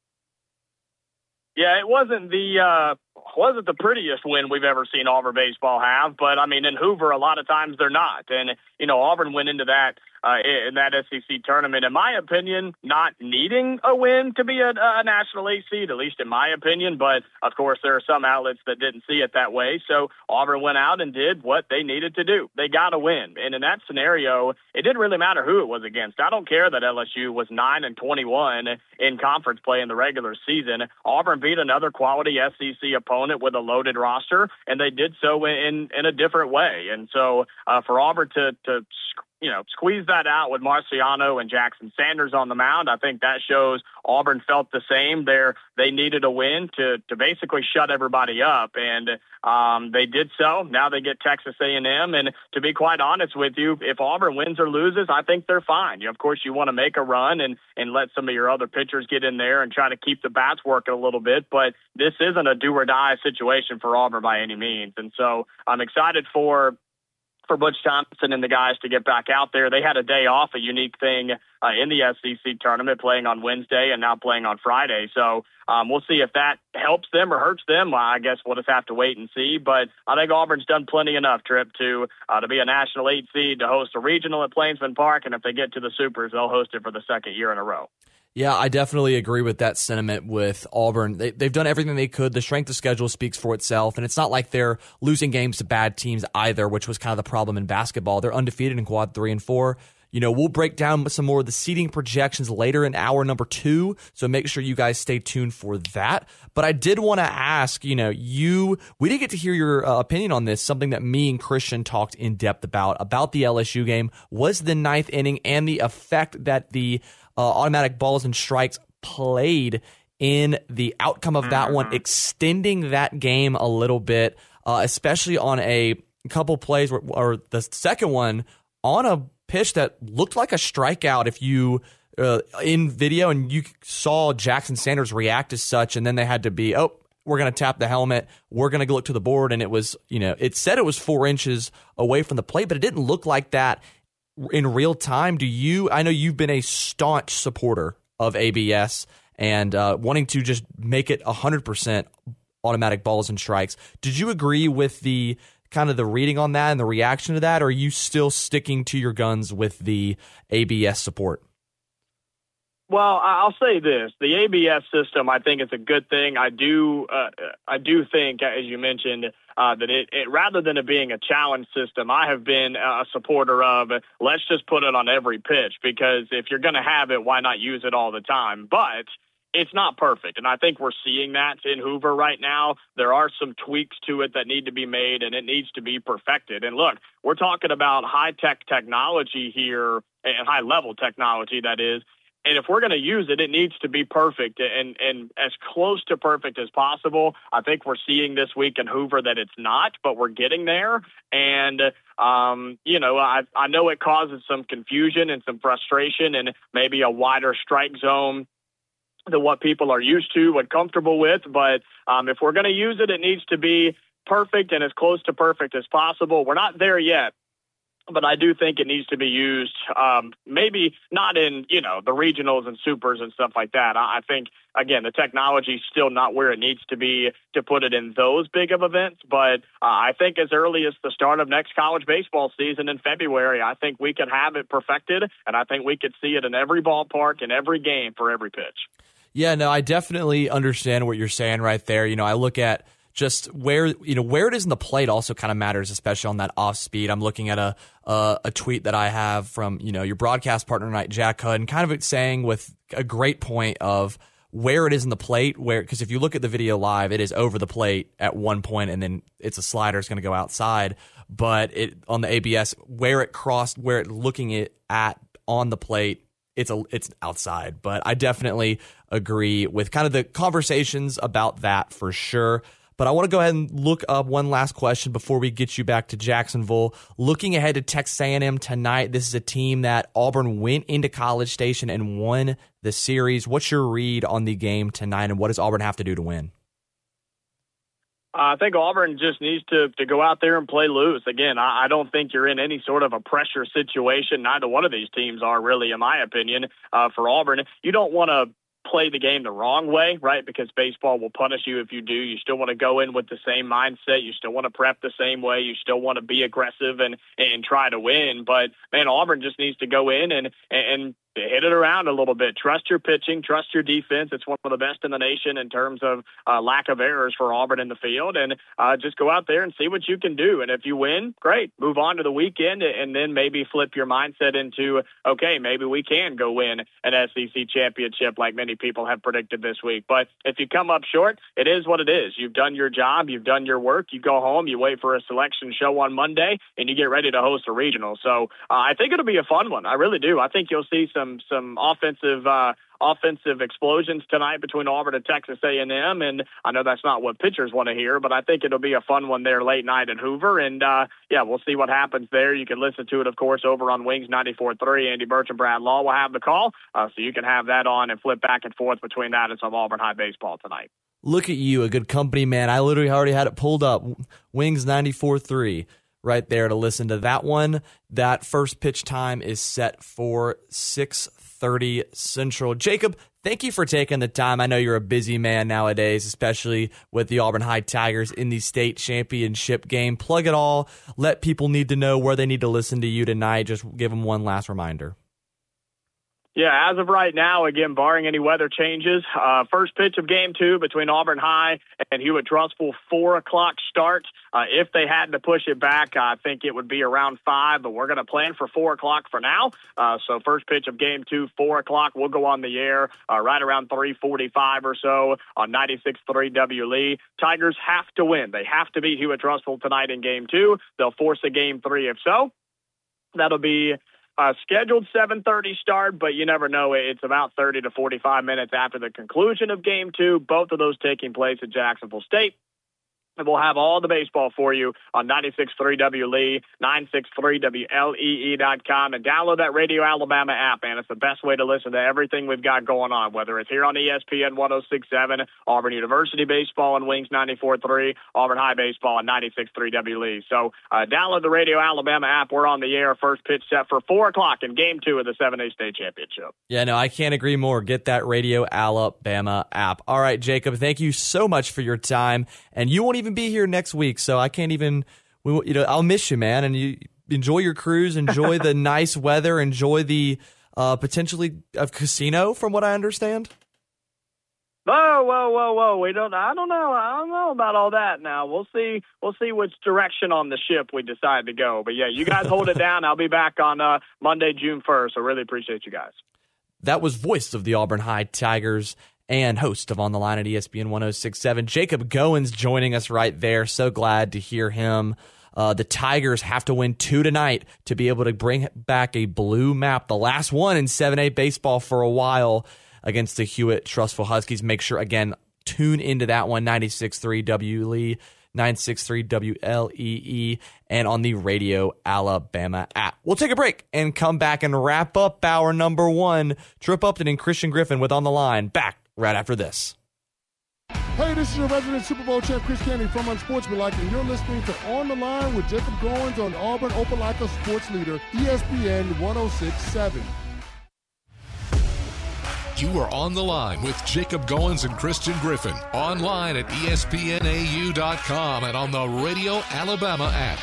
Yeah, it wasn't the uh, wasn't the prettiest win we've ever seen Auburn baseball have, but I mean, in Hoover, a lot of times they're not, and you know, Auburn went into that uh, in that S E C tournament, in my opinion, not needing a win to be a, a national eight seed, at least in my opinion. But of course, there are some outlets that didn't see it that way. So Auburn went out and did what they needed to do. They got a win, and in that scenario, it didn't really matter who it was against. I don't care that L S U was nine and twenty-one in conference play in the regular season. Auburn beat another quality S E C opponent with a loaded roster, and they did so in in a different way. And so uh, for Auburn to to you know squeeze that out with Marciano and Jackson Sanders on the mound, I think that shows Auburn felt the same. They they needed a win to to basically shut everybody up, and um, they did so. Now they get Texas A and M, and to be quite honest with you, if Auburn wins or loses, I think they're fine. You, of course, you want to make a run and and let some of your other pitchers get in there and try to keep the bats working a little bit, but this isn't a do or die situation for Auburn by any means. And so I'm excited for for Butch Thompson and the guys to get back out there. They had a day off, a unique thing uh, in the S E C tournament, playing on Wednesday and now playing on Friday. So um, we'll see if that helps them or hurts them. Well, I guess we'll just have to wait and see. But I think Auburn's done plenty enough, Trip, to uh, to be a national eight seed, to host a regional at Plainsman Park, and if they get to the Supers, they'll host it for the second year in a row. Yeah, I definitely agree with that sentiment with Auburn. They, they've done everything they could. The strength of schedule speaks for itself, and it's not like they're losing games to bad teams either, which was kind of the problem in basketball. They're undefeated in quad three and four. You know, we'll break down some more of the seeding projections later in hour number two, so make sure you guys stay tuned for that. But I did want to ask, you know, you we didn't get to hear your uh, opinion on this, something that me and Christian talked in depth about, about the L S U game, was the ninth inning and the effect that the Uh, automatic balls and strikes played in the outcome of that one, extending that game a little bit, uh, especially on a couple plays, where, or the second one on a pitch that looked like a strikeout if you uh, in video, and you saw Jackson Sanders react as such, and then they had to be, oh, we're going to tap the helmet, we're going to look to the board, and it was, you know, it said it was four inches away from the plate, but it didn't look like that in real time. Do you, I know you've been a staunch supporter of A B S and uh, wanting to just make it one hundred percent automatic balls and strikes. Did you agree with the kind of the reading on that and the reaction to that, or are you still sticking to your guns with the A B S support? Well, I'll say this: the A B S system, I think, is a good thing. I do, uh, I do think, as you mentioned, uh, that it, it, rather than it being a challenge system, I have been a supporter of let's just put it on every pitch, because if you're going to have it, why not use it all the time? But it's not perfect. And I think we're seeing that in Hoover right now. There are some tweaks to it that need to be made, and it needs to be perfected. And look, we're talking about high-tech technology here, and high-level technology, that is. And if we're going to use it, it needs to be perfect and, and as close to perfect as possible. I think we're seeing this week in Hoover that it's not, but we're getting there. And, um, you know, I, I know it causes some confusion and some frustration and maybe a wider strike zone than what people are used to and comfortable with. But um, if we're going to use it, it needs to be perfect and as close to perfect as possible. We're not there yet. But I do think it needs to be used, um, maybe not in, you know, the regionals and supers and stuff like that. I, I think, again, the technology is still not where it needs to be to put it in those big of events. But uh, I think as early as the start of next college baseball season in February, I think we could have it perfected, and I think we could see it in every ballpark, in every game, for every pitch. Yeah, no, I definitely understand what you're saying right there. You know, I look at just where, you know, where it is in the plate also kind of matters, especially on that off speed. I'm looking at a uh, a tweet that I have from, you know, your broadcast partner tonight, Jack Hood, and kind of saying with a great point of where it is in the plate, where, because if you look at the video live, it is over the plate at one point, and then it's a slider, it's going to go outside. But it on the A B S, where it crossed, where it looking it at on the plate, it's a it's outside. But I definitely agree with kind of the conversations about that for sure. But I want to go ahead and look up one last question before we get you back to Jacksonville. Looking ahead to Texas A and M tonight, this is a team that Auburn went into College Station and won the series. What's your read on the game tonight, and what does Auburn have to do to win? I think Auburn just needs to, to go out there and play loose. Again, I, I don't think you're in any sort of a pressure situation. Neither one of these teams are really, in my opinion, uh, for Auburn. You don't want to play the game the wrong way, right? Because baseball will punish you if you do. You still want to go in with the same mindset. You still want to prep the same way. You still want to be aggressive and and try to win. But man, Auburn just needs to go in and and hit it around a little bit. Trust your pitching. Trust your defense. It's one of the best in the nation in terms of uh, lack of errors for Auburn in the field. And uh, just go out there and see what you can do. And if you win, great. Move on to the weekend and then maybe flip your mindset into, okay, maybe we can go win an S E C championship like many people have predicted this week. But if you come up short, it is what it is. You've done your job. You've done your work. You go home. You wait for a selection show on Monday, and you get ready to host a regional. So uh, I think it'll be a fun one. I really do. I think you'll see some some offensive uh, offensive explosions tonight between Auburn and Texas A and M, and I know that's not what pitchers want to hear, but I think it'll be a fun one there late night in Hoover, and uh, yeah, we'll see what happens there. You can listen to it, of course, over on Wings ninety-four point three. Andy Birch and Brad Law will have the call, uh, so you can have that on and flip back and forth between that and some Auburn High baseball tonight. Look at you, a good company man. I literally already had it pulled up, Wings ninety-four point three. Right there to listen to that one. That first pitch time is set for six thirty Central. Jacob, thank you for taking the time. I know you're a busy man nowadays, especially with the Auburn High Tigers in the state championship game. Plug it all. Let people need to know where they need to listen to you tonight. Just give them one last reminder. Yeah, as of right now, again, barring any weather changes, uh, first pitch of game two between Auburn High and Hewitt-Trussville, four o'clock start. Uh, if they had to push it back, I think it would be around five, but we're going to plan for four o'clock for now. Uh, so first pitch of game two, four o'clock. We'll go on the air uh, right around three forty-five or so on ninety-six point three W L E. Tigers have to win. They have to beat Hewitt-Trussville tonight in game two. They'll force a game three if so. That'll be Uh, scheduled seven thirty start, but you never know. It's about thirty to forty-five minutes after the conclusion of game two, both of those taking place at Jacksonville State. And we'll have all the baseball for you on ninety-six point three W L E, nine sixty-three W L E E dot com, and download that Radio Alabama app, man. It's the best way to listen to everything we've got going on, whether it's here on E S P N one oh six point seven, Auburn University Baseball on Wings ninety-four point three, Auburn High Baseball on ninety-six point three W L E. So uh, download the Radio Alabama app. We're on the air. First pitch set for four o'clock in game two of the seven A State Championship. Yeah, no, I can't agree more. Get that Radio Alabama app. All right, Jacob, thank you so much for your time, and you won't even be here next week, so I can't even, you know, I'll miss you, man, and you enjoy your cruise, enjoy the nice weather, enjoy the uh, potentially a casino, from what I understand. Whoa, whoa, whoa, whoa! We don't. I don't know. I don't know about all that. Now we'll see. We'll see which direction on the ship we decide to go. But yeah, you guys hold it down. I'll be back on uh, Monday, June first. I really appreciate you guys. That was voice of the Auburn High Tigers, and host of On the Line at E S P N one oh six point seven. Jacob Goins joining us right there. So glad to hear him. Uh, the Tigers have to win two tonight to be able to bring back a blue map, the last one in seven A baseball for a while, against the Hewitt-Trussville Huskies. Make sure, again, tune into that one, ninety-six point three W L E, ninety-six point three W L E E, and on the Radio Alabama app. We'll take a break and come back and wrap up hour number one. Trip Upton and Christian Griffin with On the Line. Back right after this. Hey, this is your resident Super Bowl champ, Chris Candy from Unsportsmanlike, and you're listening to On the Line with Jacob Goins on Auburn Opelika Sports Leader, E S P N one oh six point seven. You are On the Line with Jacob Goins and Christian Griffin. Online at E S P N A U dot com and on the Radio Alabama app.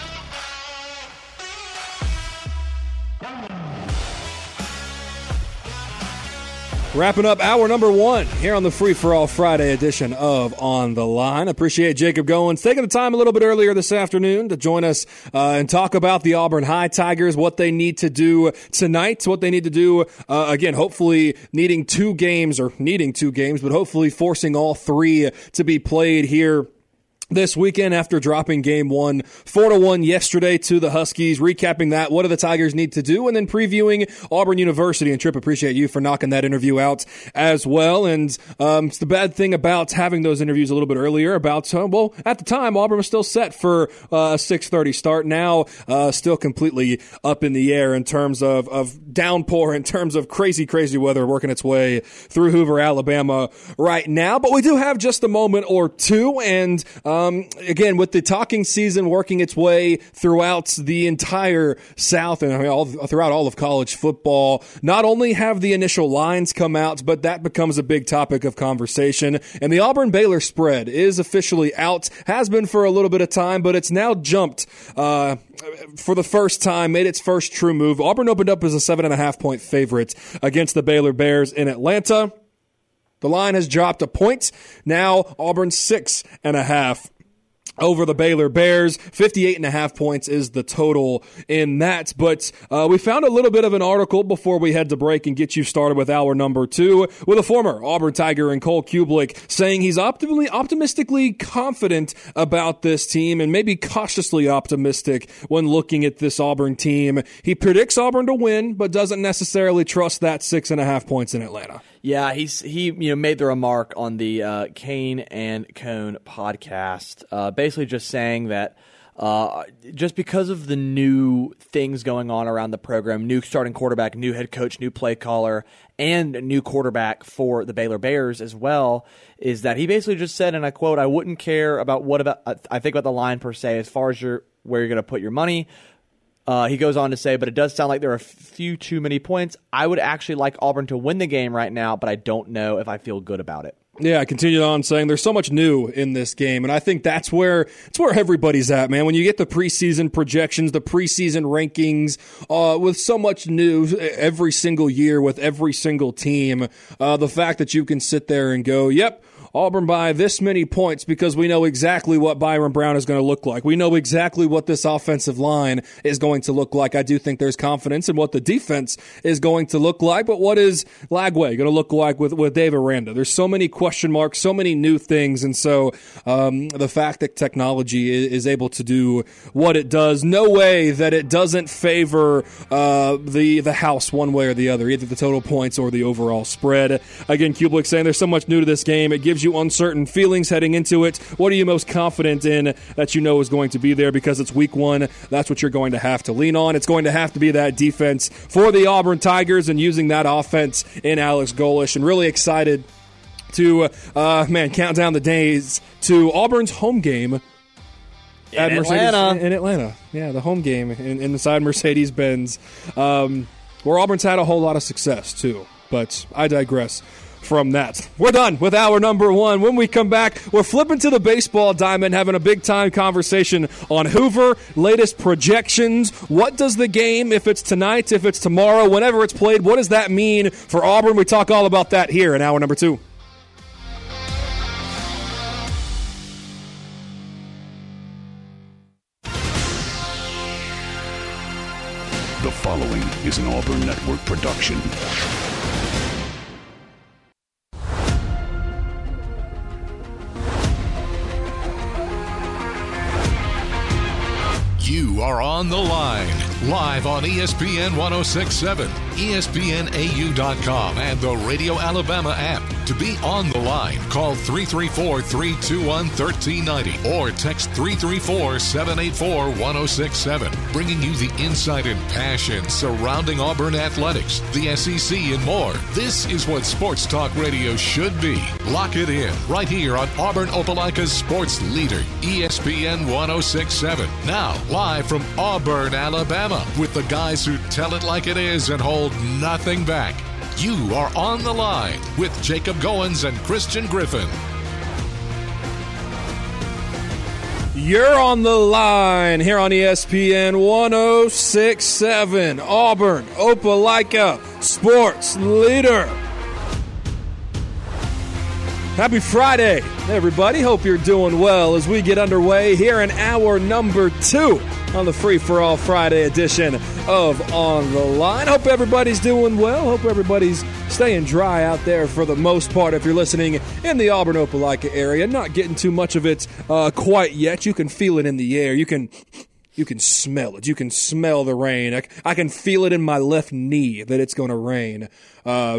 Wrapping up hour number one here on the Free For All Friday edition of On the Line. Appreciate Jacob Goins taking the time a little bit earlier this afternoon to join us uh, and talk about the Auburn High Tigers, what they need to do tonight, what they need to do, uh, again, hopefully needing two games or needing two games, but hopefully forcing all three to be played here this weekend after dropping game one, four to one yesterday to the Huskies. Recapping that, what do the Tigers need to do? And then previewing Auburn University. And Tripp, appreciate you for knocking that interview out as well. And um, it's the bad thing about having those interviews a little bit earlier about, uh, well, at the time, Auburn was still set for uh, a six thirty start. Now, uh, still completely up in the air in terms of, of downpour, in terms of crazy, crazy weather working its way through Hoover, Alabama right now. But we do have just a moment or two. And, um, Um, again, with the talking season working its way throughout the entire South and I mean, all, throughout all of college football, not only have the initial lines come out, but that becomes a big topic of conversation. And the Auburn-Baylor spread is officially out, has been for a little bit of time, but it's now jumped uh, for the first time, made its first true move. Auburn opened up as a seven and a half point favorite against the Baylor Bears in Atlanta. The line has dropped a point. Now Auburn six and a half over the Baylor Bears. fifty-eight and a half points is the total in that. But uh, we found a little bit of an article before we head to break and get you started with hour number two with a former Auburn Tiger and Cole Kublik saying he's optimally, optimistically confident about this team and maybe cautiously optimistic when looking at this Auburn team. He predicts Auburn to win, but doesn't necessarily trust that six and a half points in Atlanta. Yeah, he's he you know made the remark on the uh, Kane and Cone podcast, uh, basically just saying that uh, just because of the new things going on around the program, new starting quarterback, new head coach, new play caller, and new quarterback for the Baylor Bears as well, is that he basically just said, and I quote, "I wouldn't care about what about I think about the line per se as far as your where you're going to put your money." Uh, he goes on to say, but it does sound like there are a few too many points. I would actually like Auburn to win the game right now, but I don't know if I feel good about it. Yeah, I continued on saying there's so much new in this game, and I think that's where it's where everybody's at, man. When you get the preseason projections, the preseason rankings, uh, with so much new every single year with every single team, uh, the fact that you can sit there and go, yep, Auburn by this many points because we know exactly what Byron Brown is going to look like. We know exactly what this offensive line is going to look like. I do think there's confidence in what the defense is going to look like, but what is Lagway going to look like with, with Dave Aranda? There's so many question marks, so many new things, and so um, the fact that technology is, is able to do what it does, no way that it doesn't favor uh, the, the house one way or the other, either the total points or the overall spread. Again, Kublik saying there's so much new to this game. It gives you uncertain feelings heading into it. What are you most confident in that you know is going to be there because it's week one? That's what you're going to have to lean on. It's going to have to be that defense for the Auburn Tigers and using that offense in Alex Golesh. And really excited to, uh, man, count down the days to Auburn's home game in at Atlanta. Mercedes, in Atlanta. Yeah, the home game in, inside Mercedes-Benz, um, where Auburn's had a whole lot of success too. But I digress from that. We're done with hour number one. When we come back, we're flipping to the baseball diamond, having a big-time conversation on Hoover, latest projections. What does the game, if it's tonight, if it's tomorrow, whenever it's played, what does that mean for Auburn? We talk all about that here in hour number two. The following is an Auburn Network production. are on the line, live on E S P N ten sixty-seven, E S P N A U dot com, and the Radio Alabama app. To be on the line, call three three four, three two one, one three nine zero or text three three four, seven eight four, one zero six seven, bringing you the insight and passion surrounding Auburn athletics, the S E C, and more. This is what Sports Talk Radio should be. Lock it in right here on Auburn Opelika's sports leader, E S P N ten sixty-seven. Now, live from Auburn, Alabama, with the guys who tell it like it is and hold nothing back. You are on the line with Jacob Goins and Christian Griffin. You're on the line here on E S P N ten sixty-seven, Auburn Opelika sports leader. Happy Friday, everybody. Hope you're doing well as we get underway here in hour number two on the Free for All Friday edition of On the Line. Hope everybody's doing well. Hope everybody's staying dry out there for the most part. If you're listening in the Auburn Opelika area, not getting too much of it uh, quite yet. You can feel it in the air. You can you can smell it. You can smell the rain. I, I can feel it in my left knee that it's going to rain. Uh,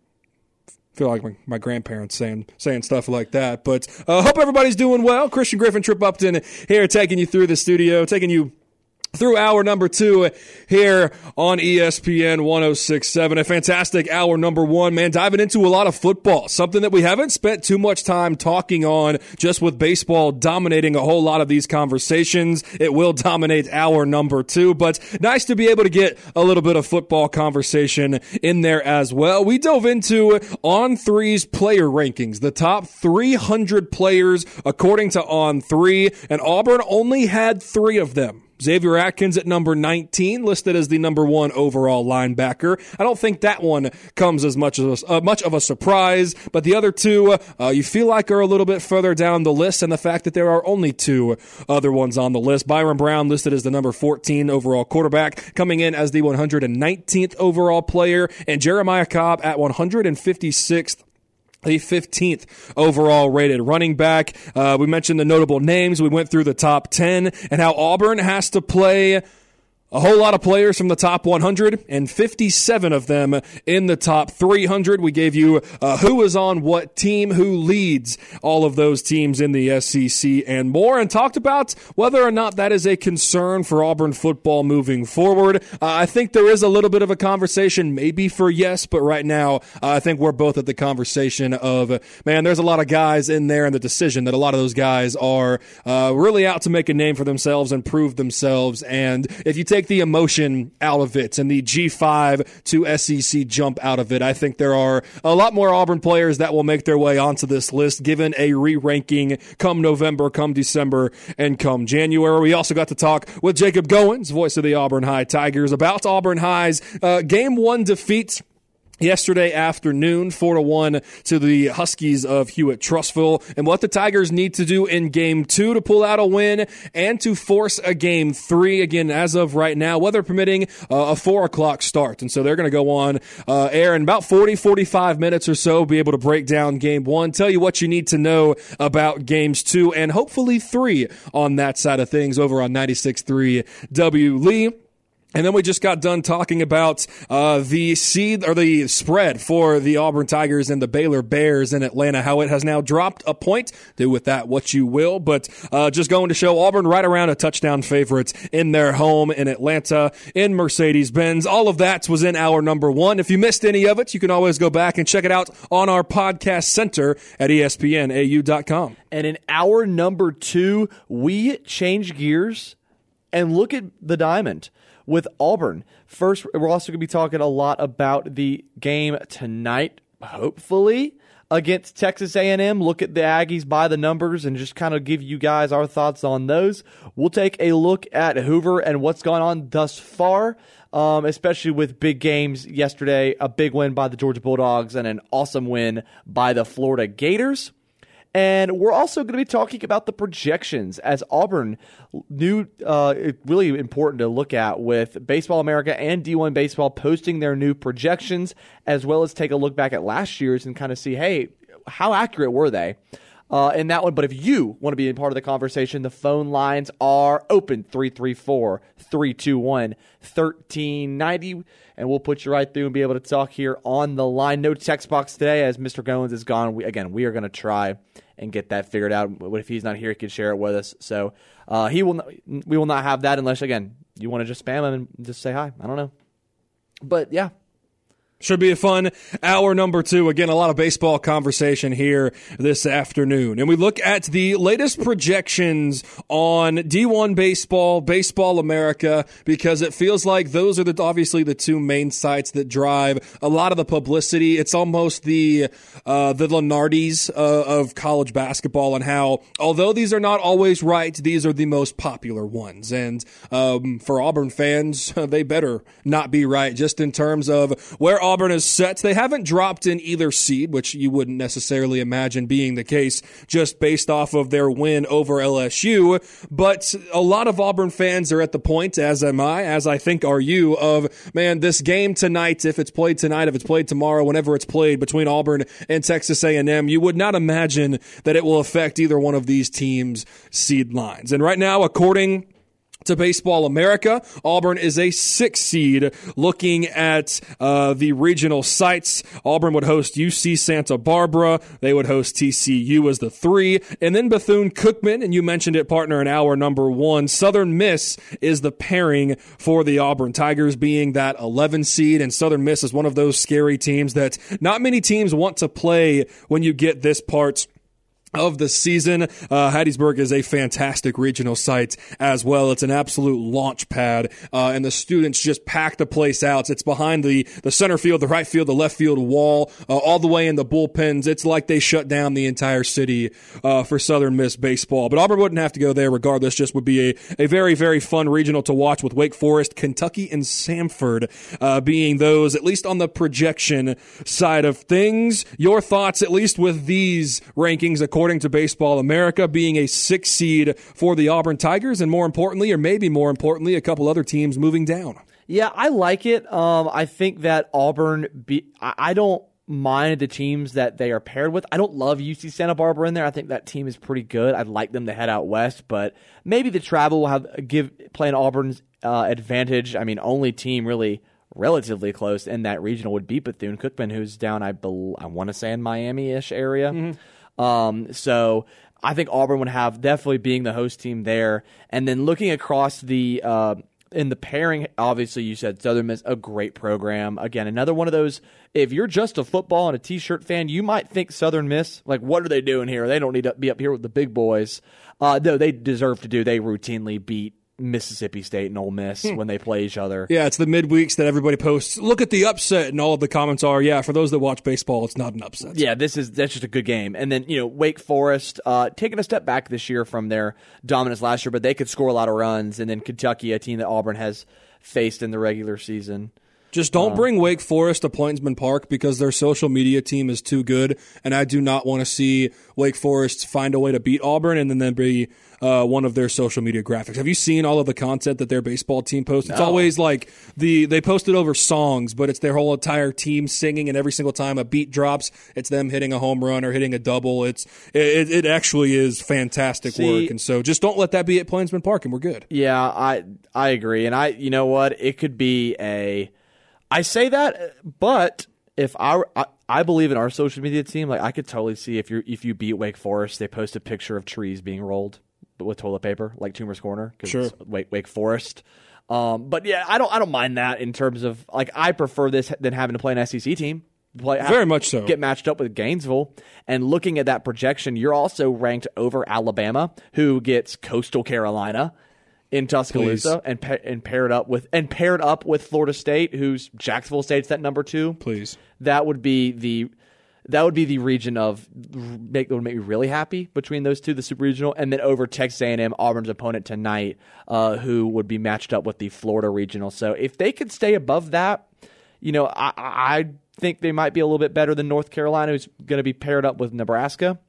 feel like my, my grandparents saying saying stuff like that. But uh, hope everybody's doing well. Christian Griffin, Trip Upton here, taking you through the studio, taking you through hour number two here on E S P N ten sixty-seven. A fantastic hour number one, man, diving into a lot of football, something that we haven't spent too much time talking on, just with baseball dominating a whole lot of these conversations. It will dominate hour number two, but nice to be able to get a little bit of football conversation in there as well. We dove into On three's player rankings, the top three hundred players according to On three, and Auburn only had three of them. Xavier Atkins at number nineteen, listed as the number one overall linebacker. I don't think that one comes as much as uh, much of a surprise, but the other two uh, you feel like are a little bit further down the list, and the fact that there are only two other ones on the list. Byron Brown listed as the number fourteen overall quarterback, coming in as the one hundred nineteenth overall player, and Jeremiah Cobb at one hundred fifty-sixth. The fifteenth overall rated running back. Uh, we mentioned the notable names. We went through the top ten and how Auburn has to play a whole lot of players from the top one hundred and fifty-seven of them in the top three hundred. We gave you uh, who is on what team, who leads all of those teams in the S E C and more, and talked about whether or not that is a concern for Auburn football moving forward. Uh, I think there is a little bit of a conversation maybe for yes, but right now uh, I think we're both at the conversation of, man, there's a lot of guys in there and the decision that a lot of those guys are uh, really out to make a name for themselves and prove themselves, and if you take the emotion out of it and the G five to S E C jump out of it, I think there are a lot more Auburn players that will make their way onto this list given a re-ranking come November, come December, and come January. We also got to talk with Jacob Goins, voice of the Auburn High Tigers, about Auburn High's uh, game one defeat yesterday afternoon, four to one to the Huskies of Hewitt-Trussville, and what the Tigers need to do in game two to pull out a win and to force a game three, again, as of right now, weather permitting, uh, a four o'clock start. And so they're going to go on uh, air in about forty, forty-five minutes or so, be able to break down game one, tell you what you need to know about games two and hopefully three on that side of things over on ninety-six point three W Lee. And then we just got done talking about uh, the seed or the spread for the Auburn Tigers and the Baylor Bears in Atlanta, how it has now dropped a point. Do with that what you will, but uh, just going to show Auburn right around a touchdown favorite in their home in Atlanta in Mercedes-Benz. All of that was in hour number one. If you missed any of it, you can always go back and check it out on our podcast center at E S P N A U dot com. And in hour number two, we change gears and look at the diamond with Auburn. First, we're also going to be talking a lot about the game tonight, hopefully, against Texas A and M. Look at the Aggies by the numbers and just kind of give you guys our thoughts on those. We'll take a look at Hoover and what's gone on thus far, um, especially with big games yesterday, a big win by the Georgia Bulldogs and an awesome win by the Florida Gators. And we're also going to be talking about the projections, as Auburn new, uh, really important to look at with Baseball America and D one Baseball posting their new projections, as well as take a look back at last year's and kind of see, hey, how accurate were they? uh, in that one. But if you want to be a part of the conversation, the phone lines are open, three three four, three two one, one three nine zero, and we'll put you right through and be able to talk here on the line. No text box today as Mister Goins is gone. We, again, we are going to try and get that figured out. What if he's not here? He can share it with us. So uh, he will. Not, we will not have that unless, again, you want to just spam him and just say hi. I don't know. But, yeah. Should be a fun hour number two. Again, a lot of baseball conversation here this afternoon. And we look at the latest projections on D one baseball, Baseball America, because it feels like those are the, obviously the two main sites that drive a lot of the publicity. It's almost the uh, the Lenardis uh, of college basketball, and how, although these are not always right, these are the most popular ones. And um, for Auburn fans, they better not be right, just in terms of where Auburn is set. They haven't dropped in either seed, which you wouldn't necessarily imagine being the case just based off of their win over L S U. But a lot of Auburn fans are at the point, as am I, as I think are you, of, man, this game tonight, if it's played tonight, if it's played tomorrow, whenever it's played between Auburn and Texas A and M, you would not imagine that it will affect either one of these teams' seed lines. And right now, according to Baseball America, Auburn is a six seed. Looking at uh, the regional sites, Auburn would host U C Santa Barbara. They would host T C U as the three. And then Bethune-Cookman, and you mentioned it, partner, in hour number one. Southern Miss is the pairing for the Auburn Tigers, being that eleven seed. And Southern Miss is one of those scary teams that not many teams want to play when you get this part of the season. Uh, Hattiesburg is a fantastic regional site as well. It's an absolute launch pad, uh, and the students just pack the place out. It's behind the, the center field, the right field, the left field wall, uh, all the way in the bullpens. It's like they shut down the entire city uh, for Southern Miss baseball. But Auburn wouldn't have to go there regardless. Just would be a, a very, very fun regional to watch, with Wake Forest, Kentucky, and Samford uh, being those, at least on the projection side of things. Your thoughts, at least with these rankings, according According to Baseball America, being a six seed for the Auburn Tigers, and more importantly, or maybe more importantly, a couple other teams moving down. Yeah, I like it. Um, I think that Auburn, be, I, I don't mind the teams that they are paired with. I don't love U C Santa Barbara in there. I think that team is pretty good. I'd like them to head out west, but maybe the travel will have give playing Auburn's uh, advantage. I mean, only team really relatively close in that regional would be Bethune-Cookman, who's down, I, bel- I want to say, in Miami-ish area. Mm-hmm. Um, so I think Auburn would have definitely being the host team there. And then looking across the, uh, in the pairing, obviously you said Southern Miss, a great program. Again, another one of those, if you're just a football and a t-shirt fan, you might think Southern Miss, like, what are they doing here? They don't need to be up here with the big boys. Uh, no, they deserve to do. They routinely beat Mississippi State and Ole Miss hmm. when they play each other. Yeah, it's the midweeks that everybody posts, look at the upset, and all of the comments are, yeah, for those that watch baseball, it's not an upset. Yeah, this is that's just a good game. And then, you know, Wake Forest uh, taking a step back this year from their dominance last year, but they could score a lot of runs. And then Kentucky, a team that Auburn has faced in the regular season. Just don't um, bring Wake Forest to Plainsman Park, because their social media team is too good, and I do not want to see Wake Forest find a way to beat Auburn and then then be uh, one of their social media graphics. Have you seen all of the content that their baseball team posts? No. It's always like the they post it over songs, but it's their whole entire team singing, and every single time a beat drops, it's them hitting a home run or hitting a double. It's it, it actually is fantastic see, work, and so just don't let that be at Plainsman Park, and we're good. Yeah, I I agree, and I you know what, it could be a. I say that, but if I, I I believe in our social media team, like I could totally see if you if you beat Wake Forest, they post a picture of trees being rolled with toilet paper, like Toomer's Corner, because sure. it's Wake Wake Forest. Um, but yeah, I don't I don't mind that in terms of, like, I prefer this than having to play an S E C team. Play, Very much so. Get matched up with Gainesville. And looking at that projection, you're also ranked over Alabama, who gets Coastal Carolina in Tuscaloosa, and pa- and paired up with and paired up with Florida State, who's Jacksonville State's that number two. Please, that would be the that would be the region of make that would make me really happy between those two, the super regional, and then over Texas A and M, Auburn's opponent tonight, uh, who would be matched up with the Florida regional. So if they could stay above that, you know, I, I think they might be a little bit better than North Carolina, who's going to be paired up with Nebraska.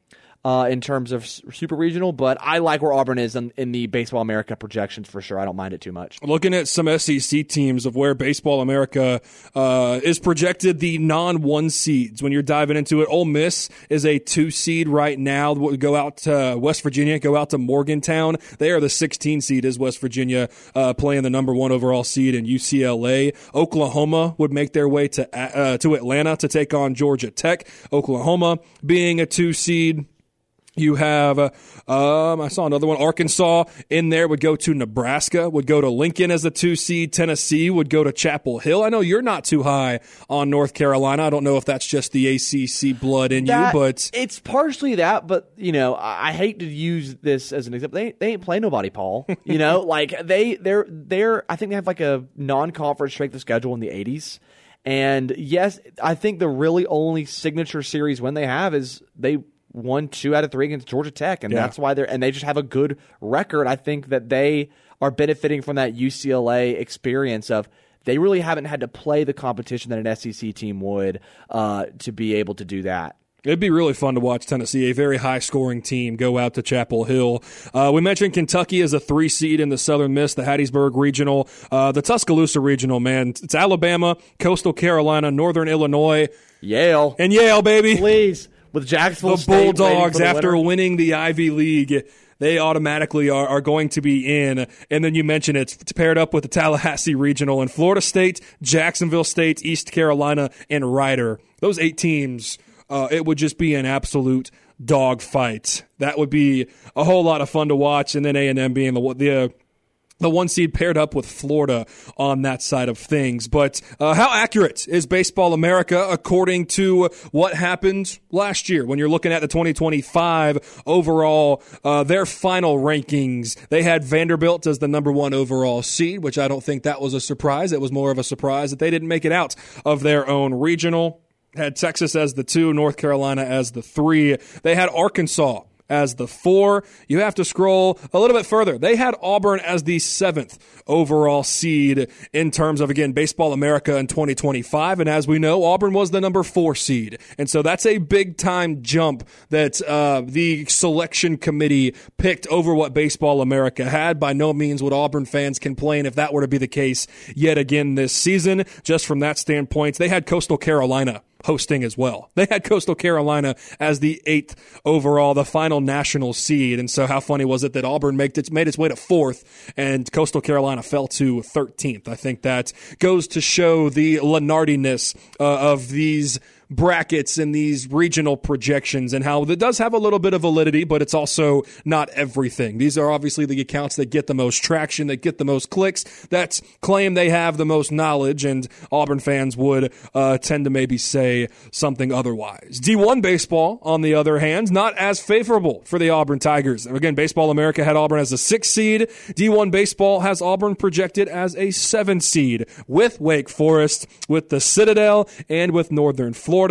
uh, in terms of super regional, but I like where Auburn is in, in the Baseball America projections for sure. I don't mind it too much. Looking at some S E C teams of where Baseball America uh, is projected, the non-one seeds, when you're diving into it, Ole Miss is a two seed right now. Go out to West Virginia, go out to Morgantown. They are the sixteen seed is West Virginia, uh, playing the number one overall seed in U C L A. Oklahoma would make their way to uh, to Atlanta to take on Georgia Tech. Oklahoma being a two seed. You have, uh, um, I saw another one, Arkansas in there would go to Nebraska, would go to Lincoln as a two seed. Tennessee would go to Chapel Hill. I know you're not too high on North Carolina. I don't know if that's just the A C C blood in that, you, but it's partially that. But you know, I, I hate to use this as an example. They they ain't play nobody, Paul. You know, like they they're they're. I think they have like a non-conference strength of schedule in the eighties. And yes, I think the really only signature series win they have is they won two out of three against Georgia Tech, and yeah. that's why they're and they just have a good record. I think that they are benefiting from that U C L A experience of they really haven't had to play the competition that an S E C team would uh, to be able to do that. It'd be really fun to watch Tennessee, a very high-scoring team, go out to Chapel Hill. Uh, we mentioned Kentucky as a three seed in the Southern Miss, the Hattiesburg Regional, uh, the Tuscaloosa Regional, man. It's Alabama, Coastal Carolina, Northern Illinois. Yale. And Yale, baby. Please. With Jacksonville the State Bulldogs, the after winner. winning the Ivy League, they automatically are, are going to be in. And then you mentioned it's, it's paired up with the Tallahassee Regional and Florida State, Jacksonville State, East Carolina, and Rider. Those eight teams, uh, it would just be an absolute dogfight. That would be a whole lot of fun to watch. And then A and M being the the uh, the one seed paired up with Florida on that side of things. But uh, how accurate is Baseball America according to what happened last year? When you're looking at the twenty twenty-five overall, uh, their final rankings, they had Vanderbilt as the number one overall seed, which I don't think that was a surprise. It was more of a surprise that they didn't make it out of their own regional. Had Texas as the two, North Carolina as the three. They had Arkansas as the four. You have to scroll a little bit further. They had Auburn as the seventh overall seed in terms of, again, Baseball America in twenty twenty-five. And as we know, Auburn was the number four seed. And so that's a big-time jump that uh, the selection committee picked over what Baseball America had. By no means would Auburn fans complain if that were to be the case yet again this season. Just from that standpoint, they had Coastal Carolina hosting as well. They had Coastal Carolina as the eighth overall, the final national seed. And so how funny was it that Auburn made its, made its way to fourth and Coastal Carolina fell to thirteenth? I think that goes to show the Lenardiness uh, of these brackets and these regional projections and how it does have a little bit of validity, but it's also not everything. These are obviously the accounts that get the most traction, that get the most clicks, that claim they have the most knowledge, and Auburn fans would uh, tend to maybe say something otherwise. D one baseball, on the other hand, not as favorable for the Auburn Tigers. Again, Baseball America had Auburn as a six seed. D one baseball has Auburn projected as a seven seed with Wake Forest, with the Citadel, and with Northern Florida.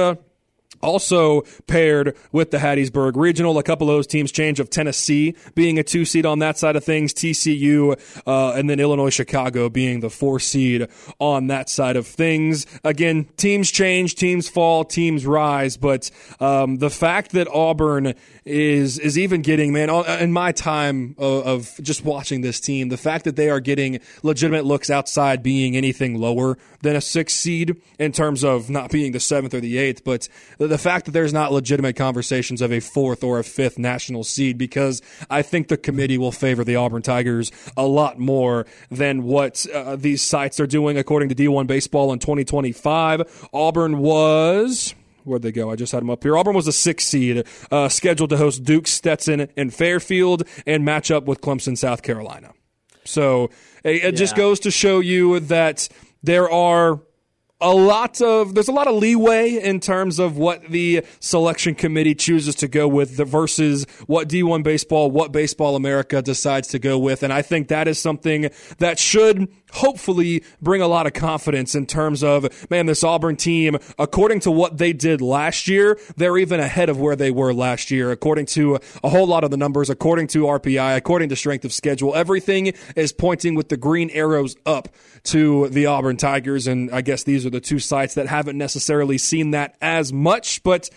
Also paired with the Hattiesburg Regional. A couple of those teams change of Tennessee being a two seed on that side of things, T C U, uh, and then Illinois Chicago being the four seed on that side of things. Again, teams change, teams fall, teams rise, but um, the fact that Auburn is is even getting, man, in my time of, of just watching this team, the fact that they are getting legitimate looks outside being anything lower than a six seed in terms of not being the seventh or the eighth, but the fact that there's not legitimate conversations of a fourth or a fifth national seed, because I think the committee will favor the Auburn Tigers a lot more than what uh, these sites are doing. According to D one Baseball in twenty twenty-five, Auburn was... Where'd they go? I just had them up here. Auburn was a six seed, uh, scheduled to host Duke, Stetson, and Fairfield, and match up with Clemson, South Carolina. So it, it yeah. just goes to show you that there are a lot of there's a lot of leeway in terms of what the selection committee chooses to go with versus what D one baseball, what Baseball America decides to go with. And I think that is something that should hopefully bring a lot of confidence in terms of, man, this Auburn team, according to what they did last year, they're even ahead of where they were last year. According to a whole lot of the numbers, according to R P I, according to strength of schedule, everything is pointing with the green arrows up to the Auburn Tigers. And I guess these are the two sites that haven't necessarily seen that as much, but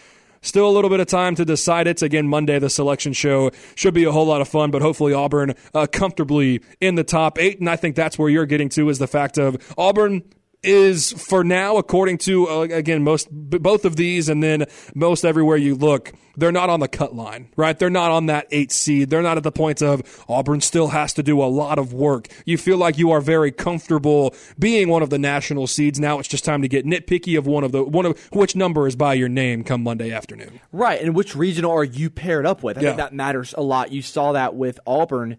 Still a little bit of time to decide it. Again, Monday, the selection show should be a whole lot of fun, but hopefully Auburn uh, comfortably in the top eight. And I think that's where you're getting to, is the fact of Auburn is, for now, according to, uh, again, most both of these and then most everywhere you look, they're not on the cut line, right? They're not on that eight seed. They're not at the point of Auburn still has to do a lot of work. You feel like you are very comfortable being one of the national seeds. Now it's just time to get nitpicky of one of the one of which number is by your name come Monday afternoon. Right, and which regional are you paired up with? I yeah. think that matters a lot. You saw that with Auburn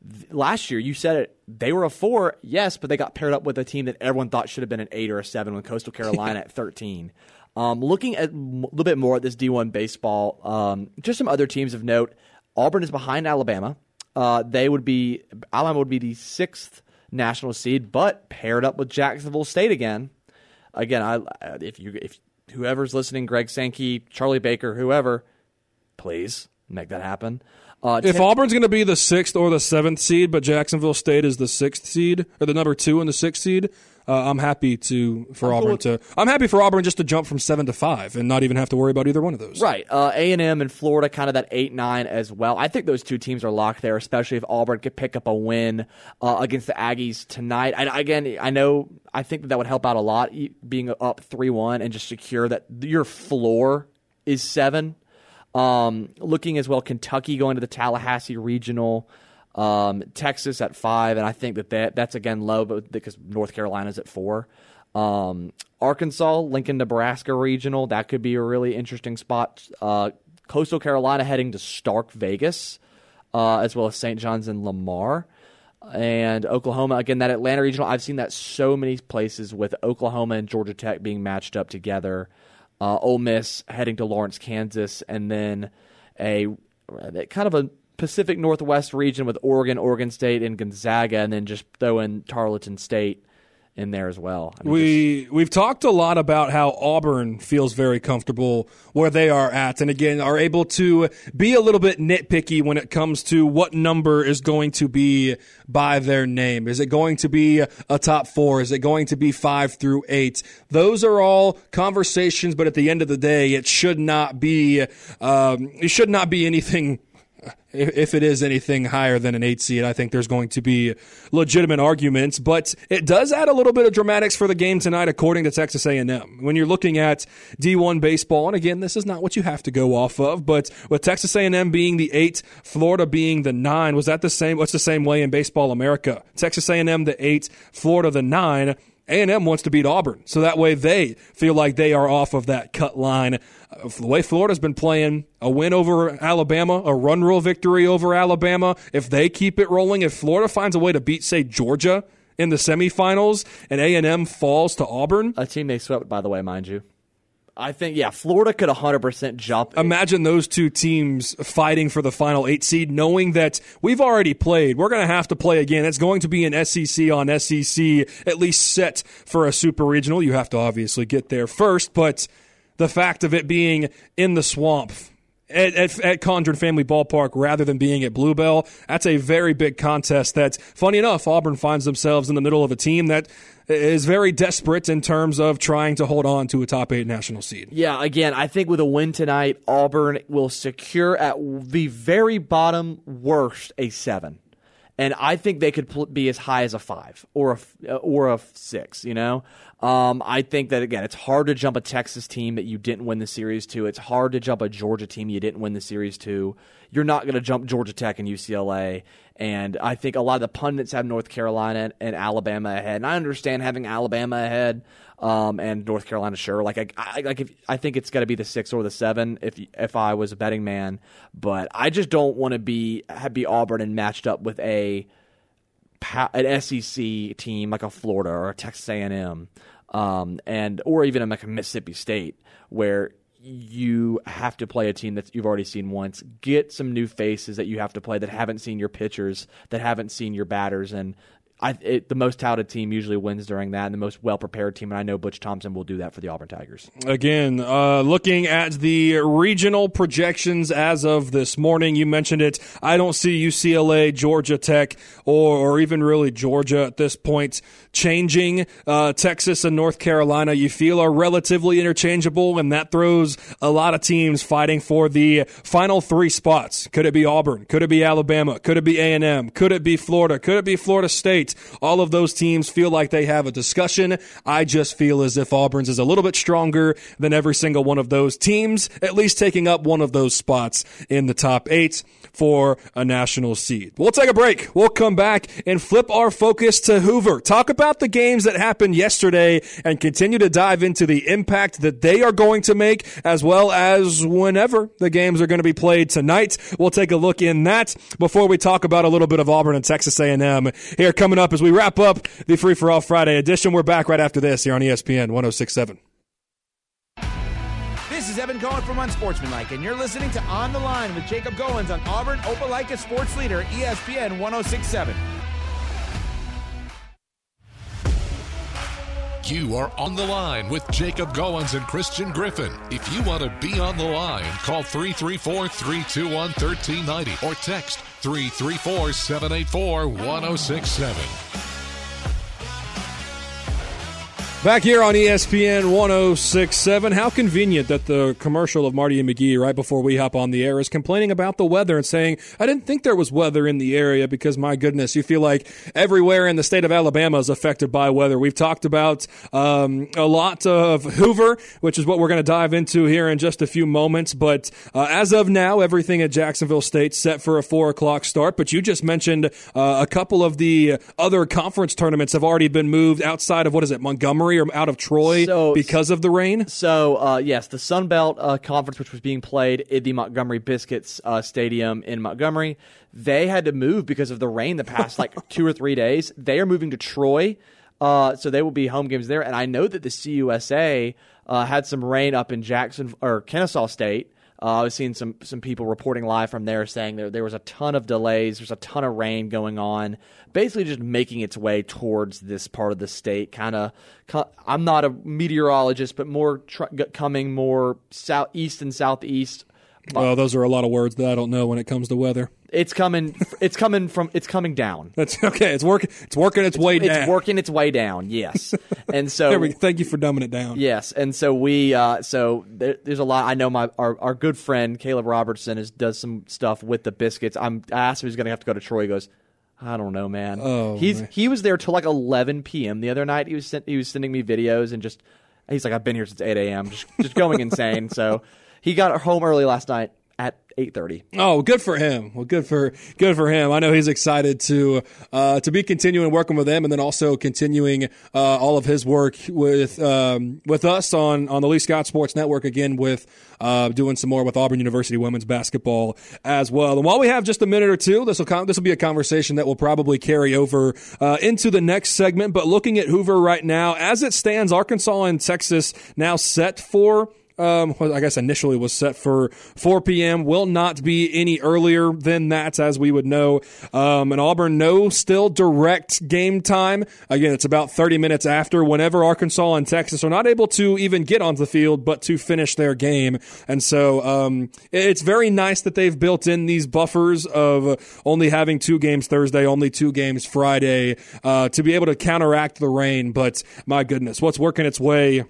last year. You said it. They were a four, yes, but they got paired up with a team that everyone thought should have been an eight or a seven with Coastal Carolina at thirteen. Um, looking at a little bit more at this D one baseball, um, just some other teams of note. Auburn is behind Alabama. Uh, they would be Alabama would be the sixth national seed, but paired up with Jacksonville State again. Again, I if you if whoever's listening, Greg Sankey, Charlie Baker, whoever, please make that happen. Uh, if ten- Auburn's going to be the sixth or the seventh seed, but Jacksonville State is the sixth seed or the number two and the sixth seed, uh, I'm happy to for I'm Auburn cool to. I'm happy for Auburn just to jump from seven to five and not even have to worry about either one of those. Right, uh, A and M and Florida, kind of that eight nine as well. I think those two teams are locked there, especially if Auburn could pick up a win uh, against the Aggies tonight. And again, I know I think that, that would help out a lot, being up three one and just secure that your floor is seven. Um, looking as well, Kentucky going to the Tallahassee Regional, um, Texas at five, and I think that, that that's again low, but because North Carolina's at four. Um, Arkansas, Lincoln, Nebraska Regional, that could be a really interesting spot. Uh, Coastal Carolina heading to Stark, Vegas, uh, as well as Saint John's and Lamar. And Oklahoma, again, that Atlanta Regional, I've seen that so many places with Oklahoma and Georgia Tech being matched up together. Uh, Ole Miss heading to Lawrence, Kansas, and then a kind of a Pacific Northwest region with Oregon, Oregon State, and Gonzaga, and then just throw in Tarleton State in there as well. I mean, we just, we've talked a lot about how Auburn feels very comfortable where they are at, and again are able to be a little bit nitpicky when it comes to what number is going to be by their name. Is it going to be a top four? Is it going to be five through eight? Those are all conversations, but at the end of the day, it should not be um, it should not be anything. If it is anything higher than an eight seed, I think there's going to be legitimate arguments, but it does add a little bit of dramatics for the game tonight, according to Texas A and M. When you're looking at D one baseball, and again, this is not what you have to go off of, but with Texas A and M being the eight, Florida being the nine, was that the same? What's the same way in Baseball America? Texas A and M the eight, Florida the nine. A and M wants to beat Auburn, so that way they feel like they are off of that cut line. Uh, the way Florida's been playing, a win over Alabama, a run rule victory over Alabama, if they keep it rolling, if Florida finds a way to beat, say, Georgia in the semifinals, and A and M falls to Auburn. A team they swept, by the way, mind you. I think, yeah, Florida could one hundred percent jump. Imagine those two teams fighting for the final eight seed, knowing that we've already played. We're going to have to play again. It's going to be an S E C on S E C, at least set for a super regional. You have to obviously get there first, but the fact of it being in the swamp at, at, at Condren Family Ballpark rather than being at Bluebell, that's a very big contest that, funny enough, Auburn finds themselves in the middle of a team that is very desperate in terms of trying to hold on to a top eight national seed. Yeah, again, I think with a win tonight, Auburn will secure at the very bottom worst a seven. And I think they could pl- be as high as a five or a, or a six, you know? Um, I think that, again, it's hard to jump a Texas team that you didn't win the series to. It's hard to jump a Georgia team you didn't win the series to. You're not going to jump Georgia Tech and U C L A. And I think a lot of the pundits have North Carolina and Alabama ahead. And I understand having Alabama ahead um, and North Carolina, sure. Like I, I like if I think it's got to be the six or the seven if if I was a betting man. But I just don't want to be be Auburn and matched up with a an S E C team like a Florida or a Texas A and M, um, and or even like a Mississippi State where you have to play a team that you've already seen once, get some new faces that you have to play that haven't seen your pitchers, that haven't seen your batters, and I, it, the most touted team usually wins during that, and the most well-prepared team, and I know Butch Thompson will do that for the Auburn Tigers. Again, uh, looking at the regional projections as of this morning, you mentioned it, I don't see U C L A, Georgia Tech, or, or even really Georgia at this point changing. Uh, Texas and North Carolina, you feel, are relatively interchangeable, and that throws a lot of teams fighting for the final three spots. Could it be Auburn? Could it be Alabama? Could it be A and M? Could it be Florida? Could it be Florida State? All of those teams feel like they have a discussion. I just feel as if Auburn's is a little bit stronger than every single one of those teams, at least taking up one of those spots in the top eight for a national seed. We'll take a break. We'll come back and flip our focus to Hoover. Talk about the games that happened yesterday and continue to dive into the impact that they are going to make, as well as whenever the games are going to be played tonight. We'll take a look in that before we talk about a little bit of Auburn and Texas A and M here coming up as we wrap up the Free for All Friday edition. We're back right after this here on E S P N one oh six point seven. This is Evan Cohen from Unsportsmanlike, and you're listening to On the Line with Jacob Goins on Auburn Opelika Sports Leader, E S P N one oh six point seven. You are on the line with Jacob Goins and Christian Griffin. If you want to be on the line, call three three four, three two one, one three nine zero or text three three four, seven eight four, one oh six seven. Back here on E S P N one oh six point seven, how convenient that the commercial of Marty and McGee right before we hop on the air is complaining about the weather and saying, I didn't think there was weather in the area because, my goodness, you feel like everywhere in the state of Alabama is affected by weather. We've talked about um, a lot of Hoover, which is what we're going to dive into here in just a few moments. But uh, as of now, everything at Jacksonville State set for a four o'clock start. But you just mentioned uh, a couple of the other conference tournaments have already been moved outside of, what is it, Montgomery or out of Troy so, because of the rain? So, uh, yes, the Sun Belt uh, Conference, which was being played at the Montgomery Biscuits uh, Stadium in Montgomery, they had to move because of the rain the past like two or three days. They are moving to Troy, uh, so they will be home games there. And I know that the C U S A uh, had some rain up in Jackson or Kennesaw State. Uh, I was seeing some some people reporting live from there saying there there was a ton of delays, there's a ton of rain going on, basically just making its way towards this part of the state. Kind of, I'm not a meteorologist, but more tr- coming more southeast and southeast. Well, those are a lot of words that I don't know when it comes to weather. It's coming. It's coming from. It's coming down. That's okay. It's working. It's working its, it's way it's down. It's working its way down. Yes, and so there we, thank you for dumbing it down. Yes, and so we. Uh, so there, there's a lot. I know my our, our good friend Caleb Robertson is does some stuff with the Biscuits. I'm. I asked him if he's going to have to go to Troy. He goes, I don't know, man. Oh, he's man. He was there till like eleven p.m. the other night. He was sent, he was sending me videos and just. He's like, I've been here since eight a.m. just just going insane. So he got home early last night at eight thirty. Oh, good for him. Well, good for good for him. I know he's excited to uh, to be continuing working with them, and then also continuing uh, all of his work with um, with us on on the Lee Scott Sports Network again, with uh, doing some more with Auburn University women's basketball as well. And while we have just a minute or two, this will con- this will be a conversation that will probably carry over uh, into the next segment. But looking at Hoover right now, as it stands, Arkansas and Texas now set for. Um, I guess initially was set for four p.m. Will not be any earlier than that, as we would know. Um, and Auburn, no still direct game time. Again, it's about thirty minutes after whenever Arkansas and Texas are not able to even get onto the field, but to finish their game. And so um, it's very nice that they've built in these buffers of only having two games Thursday, only two games Friday, uh, to be able to counteract the rain. But my goodness, what's working its way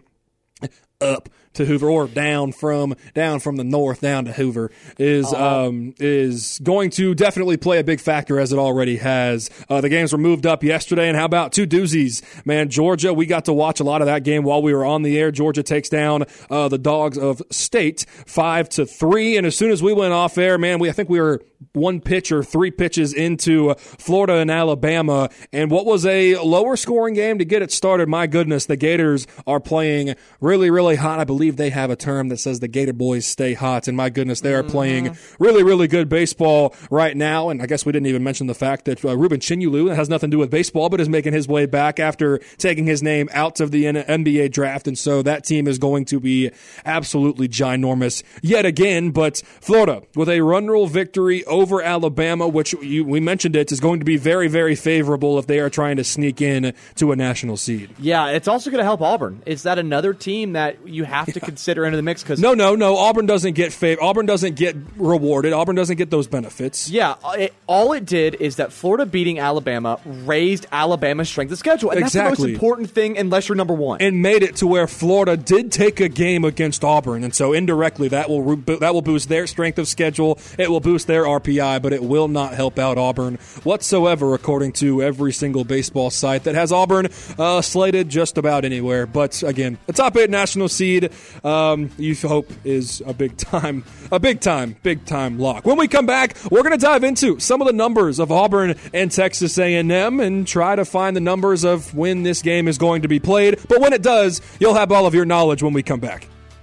up to Hoover, or down from down from the north down to Hoover, is um, is going to definitely play a big factor, as it already has. Uh, the games were moved up yesterday, and how about two doozies, man? Georgia, we got to watch a lot of that game while we were on the air. Georgia takes down uh, the Dogs of State five to three, and as soon as we went off air, man, we I think we were one pitch or three pitches into Florida and Alabama, and what was a lower scoring game to get it started. My goodness, the Gators are playing really, really hot. I believe believe they have a term that says the Gator Boys stay hot, and my goodness, they are mm-hmm. playing really, really good baseball right now. And I guess we didn't even mention the fact that uh, Ruben Chinyulu, that has nothing to do with baseball, but is making his way back after taking his name out of the N B A draft. And so that team is going to be absolutely ginormous yet again. But Florida, with a run rule victory over Alabama, which you, we mentioned it, is going to be very, very favorable if they are trying to sneak in to a national seed. Yeah, it's also going to help Auburn. Is that another team that you have to yeah. consider into the mix? Cause no, no, no. Auburn doesn't get fav- Auburn doesn't get rewarded. Auburn doesn't get those benefits. Yeah, it, all it did is that Florida beating Alabama raised Alabama's strength of schedule, and exactly. that's the most important thing unless you're number one. And made it to where Florida did take a game against Auburn, and so indirectly that will re- that will boost their strength of schedule. It will boost their R P I, but it will not help out Auburn whatsoever, according to every single baseball site that has Auburn uh, slated just about anywhere. But again, a top eight national seed, um, you hope is a big time, a big time, big time lock. When we come back, we're going to dive into some of the numbers of Auburn and Texas A and M and try to find the numbers of when this game is going to be played. But when it does, you'll have all of your knowledge when we come back.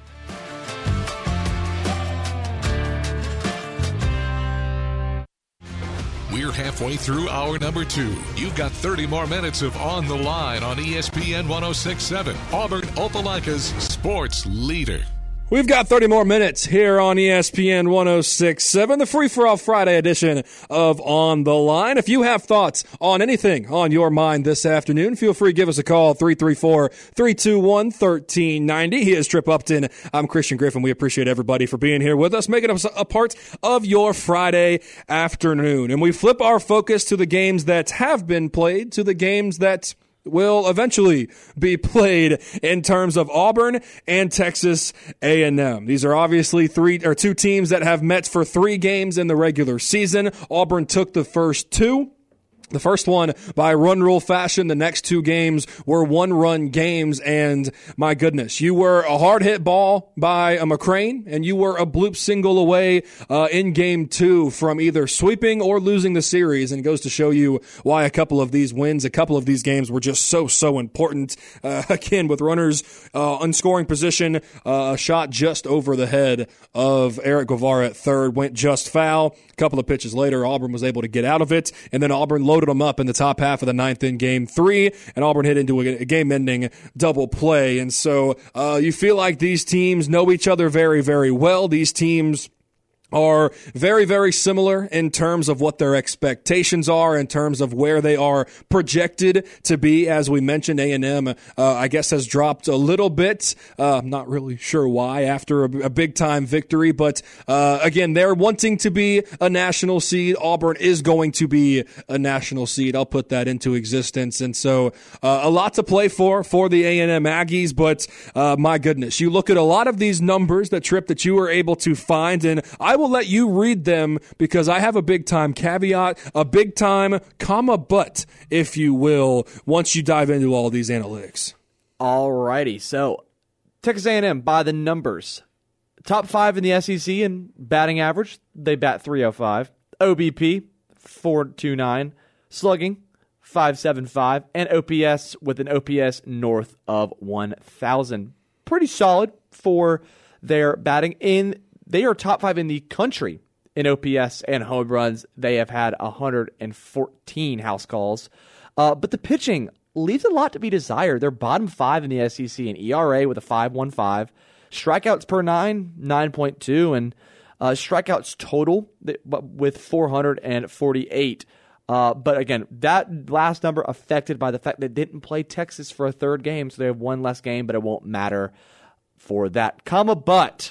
We're halfway through hour number two. You've got thirty more minutes of On the Line on E S P N one oh six point seven, Auburn Opelika's sports leader. We've got thirty more minutes here on E S P N one oh six point seven, the free-for-all Friday edition of On the Line. If you have thoughts on anything on your mind this afternoon, feel free to give us a call, three three four, three two one, one three nine zero. He is Trip Upton. I'm Christian Griffin. We appreciate everybody for being here with us, making us a part of your Friday afternoon. And we flip our focus to the games that have been played, to the games that will eventually be played in terms of Auburn and Texas A and M. These are obviously three or two teams that have met for three games in the regular season. Auburn took the first two. The first one by run rule fashion. The next two games were one-run games, and my goodness, you were a hard-hit ball by a McCrane, and you were a bloop single away uh, in game two from either sweeping or losing the series, and it goes to show you why a couple of these wins, a couple of these games were just so, so important. Uh, again, with runners uh, on scoring position, uh, a shot just over the head of Eric Guevara at third went just foul. A couple of pitches later, Auburn was able to get out of it, and then Auburn loaded them up in the top half of the ninth in game three, and Auburn hit into a game-ending double play. And so uh, you feel like these teams know each other very, very well. These teams are very, very similar in terms of what their expectations are, in terms of where they are projected to be. As we mentioned, A and M, uh, I guess, has dropped a little bit. Uh, I'm not really sure why after a, a big-time victory. But, uh, again, they're wanting to be a national seed. Auburn is going to be a national seed. I'll put that into existence. And so uh, a lot to play for for the A and M Aggies. But, uh, my goodness, you look at a lot of these numbers, that Trip, that you were able to find, and I I will let you read them because I have a big-time caveat, a big-time comma but, if you will, once you dive into all these analytics. All righty. So, Texas A and M, by the numbers, top five in the S E C in batting average. They bat three oh five. O B P, four twenty-nine. Slugging, five seventy-five. And O P S with an O P S north of one thousand. Pretty solid for their batting in. They are top five in the country in O P S and home runs. They have had one hundred fourteen house calls. Uh, but the pitching leaves a lot to be desired. They're bottom five in the S E C in E R A with a five point one five. Strikeouts per nine, nine point two. And uh, strikeouts total with four hundred forty-eight. Uh, but again, that last number affected by the fact they didn't play Texas for a third game. So they have one less game, but it won't matter for that. Comma, but...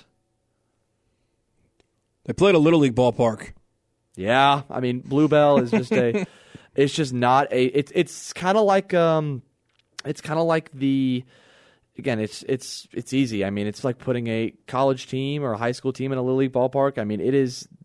They played a Little League ballpark. Yeah, I mean, Bluebell is just a. It's just not a. It's it's kind of like um, it's kind of like the. Again, it's it's it's easy. I mean, it's like putting a college team or a high school team in a Little League ballpark. I mean, it is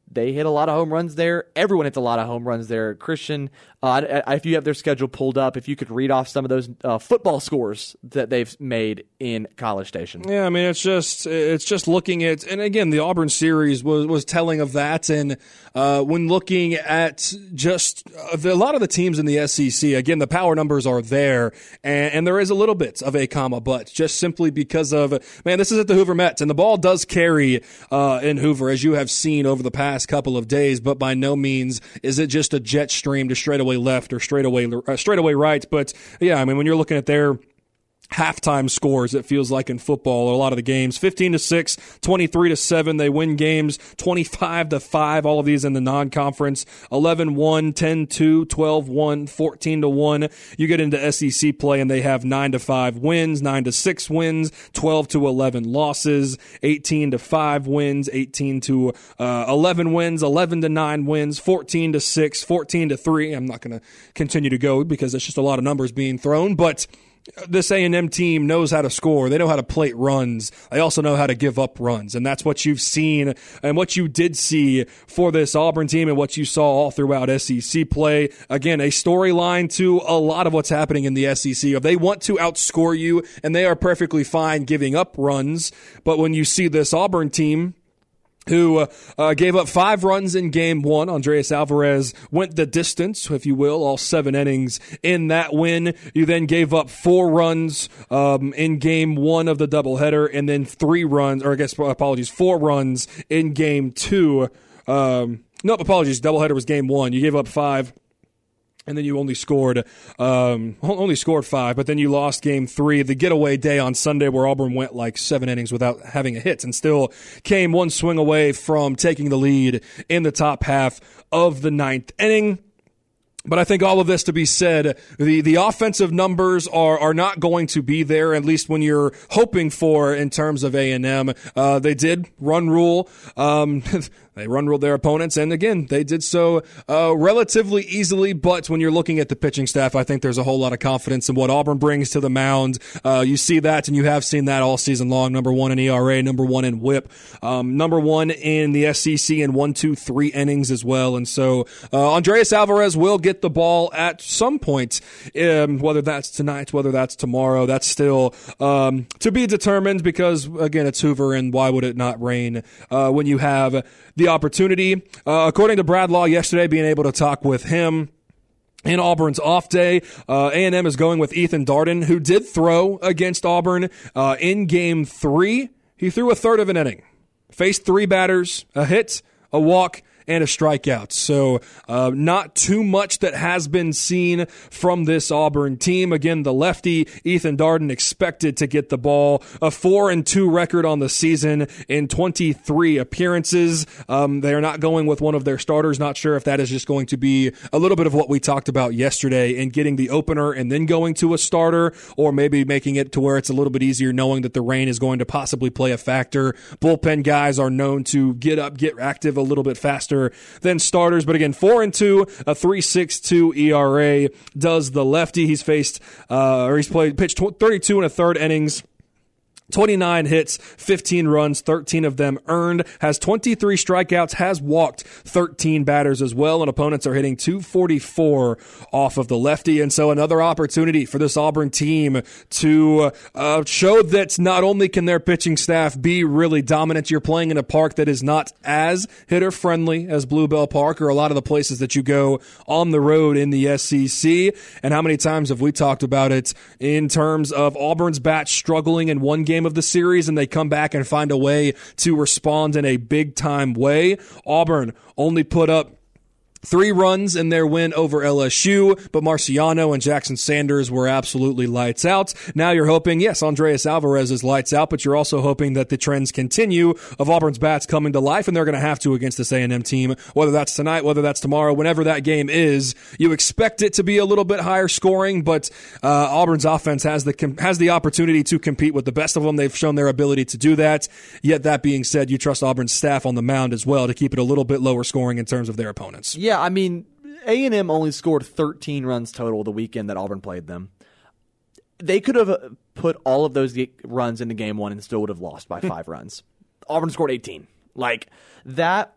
they hit a lot of home runs there. Everyone hits a lot of home runs there. Christian, uh, if you have their schedule pulled up, if you could read off some of those uh, football scores that they've made in College Station. Yeah, I mean, it's just it's just looking at, and again, the Auburn series was, was telling of that. And uh, when looking at just uh, the, a lot of the teams in the S E C, again, the power numbers are there, and, and there is a little bit of a comma but, just simply because of, man, this is at the Hoover Mets, and the ball does carry uh, in Hoover, as you have seen over the past couple of days, but by no means is it just a jet stream to straightaway left or straightaway uh, straightaway right. But yeah, I mean, when you're looking at their halftime scores, it feels like in football, a lot of the games, fifteen to six, twenty-three to seven, they win games, twenty-five to five, all of these in the non-conference, eleven one, ten two, twelve one, fourteen to one. You get into S E C play and they have nine to five wins, nine to six wins, twelve to eleven losses, eighteen to five wins, eighteen to eleven wins, eleven to nine wins, fourteen to six, fourteen to three. I'm not going to continue to go because it's just a lot of numbers being thrown, but this A and M team knows how to score. They know how to plate runs. They also know how to give up runs, and that's what you've seen and what you did see for this Auburn team and what you saw all throughout S E C play. Again, a storyline to a lot of what's happening in the S E C. They want to outscore you, and they are perfectly fine giving up runs, but when you see this Auburn team who uh, uh, gave up five runs in game one. Andreas Alvarez went the distance, if you will, all seven innings in that win. You then gave up four runs um, in game one of the doubleheader, and then three runs, or I guess, apologies, four runs in game two. Um, no, apologies, doubleheader was game one. You gave up five. And then you only scored um, only scored five, but then you lost game three, the getaway day on Sunday where Auburn went like seven innings without having a hit and still came one swing away from taking the lead in the top half of the ninth inning. But I think all of this to be said, the, the offensive numbers are, are not going to be there, at least when you're hoping for in terms of A and M. Uh, they did run rule. Um, They run ruled their opponents, and again, they did so uh, relatively easily, but when you're looking at the pitching staff, I think there's a whole lot of confidence in what Auburn brings to the mound. Uh, you see that, and you have seen that all season long. Number one in E R A, number one in whip, um, number one in the S E C in one, two, three innings as well. And so uh, Andreas Alvarez will get the ball at some point, um, whether that's tonight, whether that's tomorrow. That's still um, to be determined because, again, it's Hoover, and why would it not rain uh, when you have the opportunity? Uh, according to Brad Law yesterday, being able to talk with him in Auburn's off day, uh, A and M is going with Ethan Darden, who did throw against Auburn uh, in game three. He threw a third of an inning, faced three batters, a hit, a walk, and a strikeout. So uh, not too much that has been seen from this Auburn team. Again, the lefty, Ethan Darden, expected to get the ball. A four and two record on the season in twenty-three appearances. Um, they are not going with one of their starters. Not sure if that is just going to be a little bit of what we talked about yesterday in getting the opener and then going to a starter, or maybe making it to where it's a little bit easier knowing that the rain is going to possibly play a factor. Bullpen guys are known to get up, get active a little bit faster than starters, but again, four and two, a three point six two E R A does the lefty. He's faced, uh, or he's played, pitched thirty-two and a third innings, twenty-nine hits, fifteen runs, thirteen of them earned, has twenty-three strikeouts, has walked thirteen batters as well, and opponents are hitting two forty-four off of the lefty. And so another opportunity for this Auburn team to uh, show that not only can their pitching staff be really dominant, you're playing in a park that is not as hitter-friendly as Bluebell Park or a lot of the places that you go on the road in the S E C. And how many times have we talked about it in terms of Auburn's bats struggling in one game of the series, and they come back and find a way to respond in a big-time way. Auburn only put up three runs in their win over L S U, but Marciano and Jackson Sanders were absolutely lights out. Now you're hoping, yes, Andreas Alvarez is lights out, but you're also hoping that the trends continue of Auburn's bats coming to life, and they're going to have to against this A and M team, whether that's tonight, whether that's tomorrow, whenever that game is. You expect it to be a little bit higher scoring, but uh, Auburn's offense has the has the opportunity to compete with the best of them. They've shown their ability to do that. Yet that being said, you trust Auburn's staff on the mound as well to keep it a little bit lower scoring in terms of their opponents. Yeah. Yeah, I mean, A and M only scored thirteen runs total the weekend that Auburn played them. They could have put all of those runs into game one and still would have lost by five runs. Auburn scored eighteen. Like, that,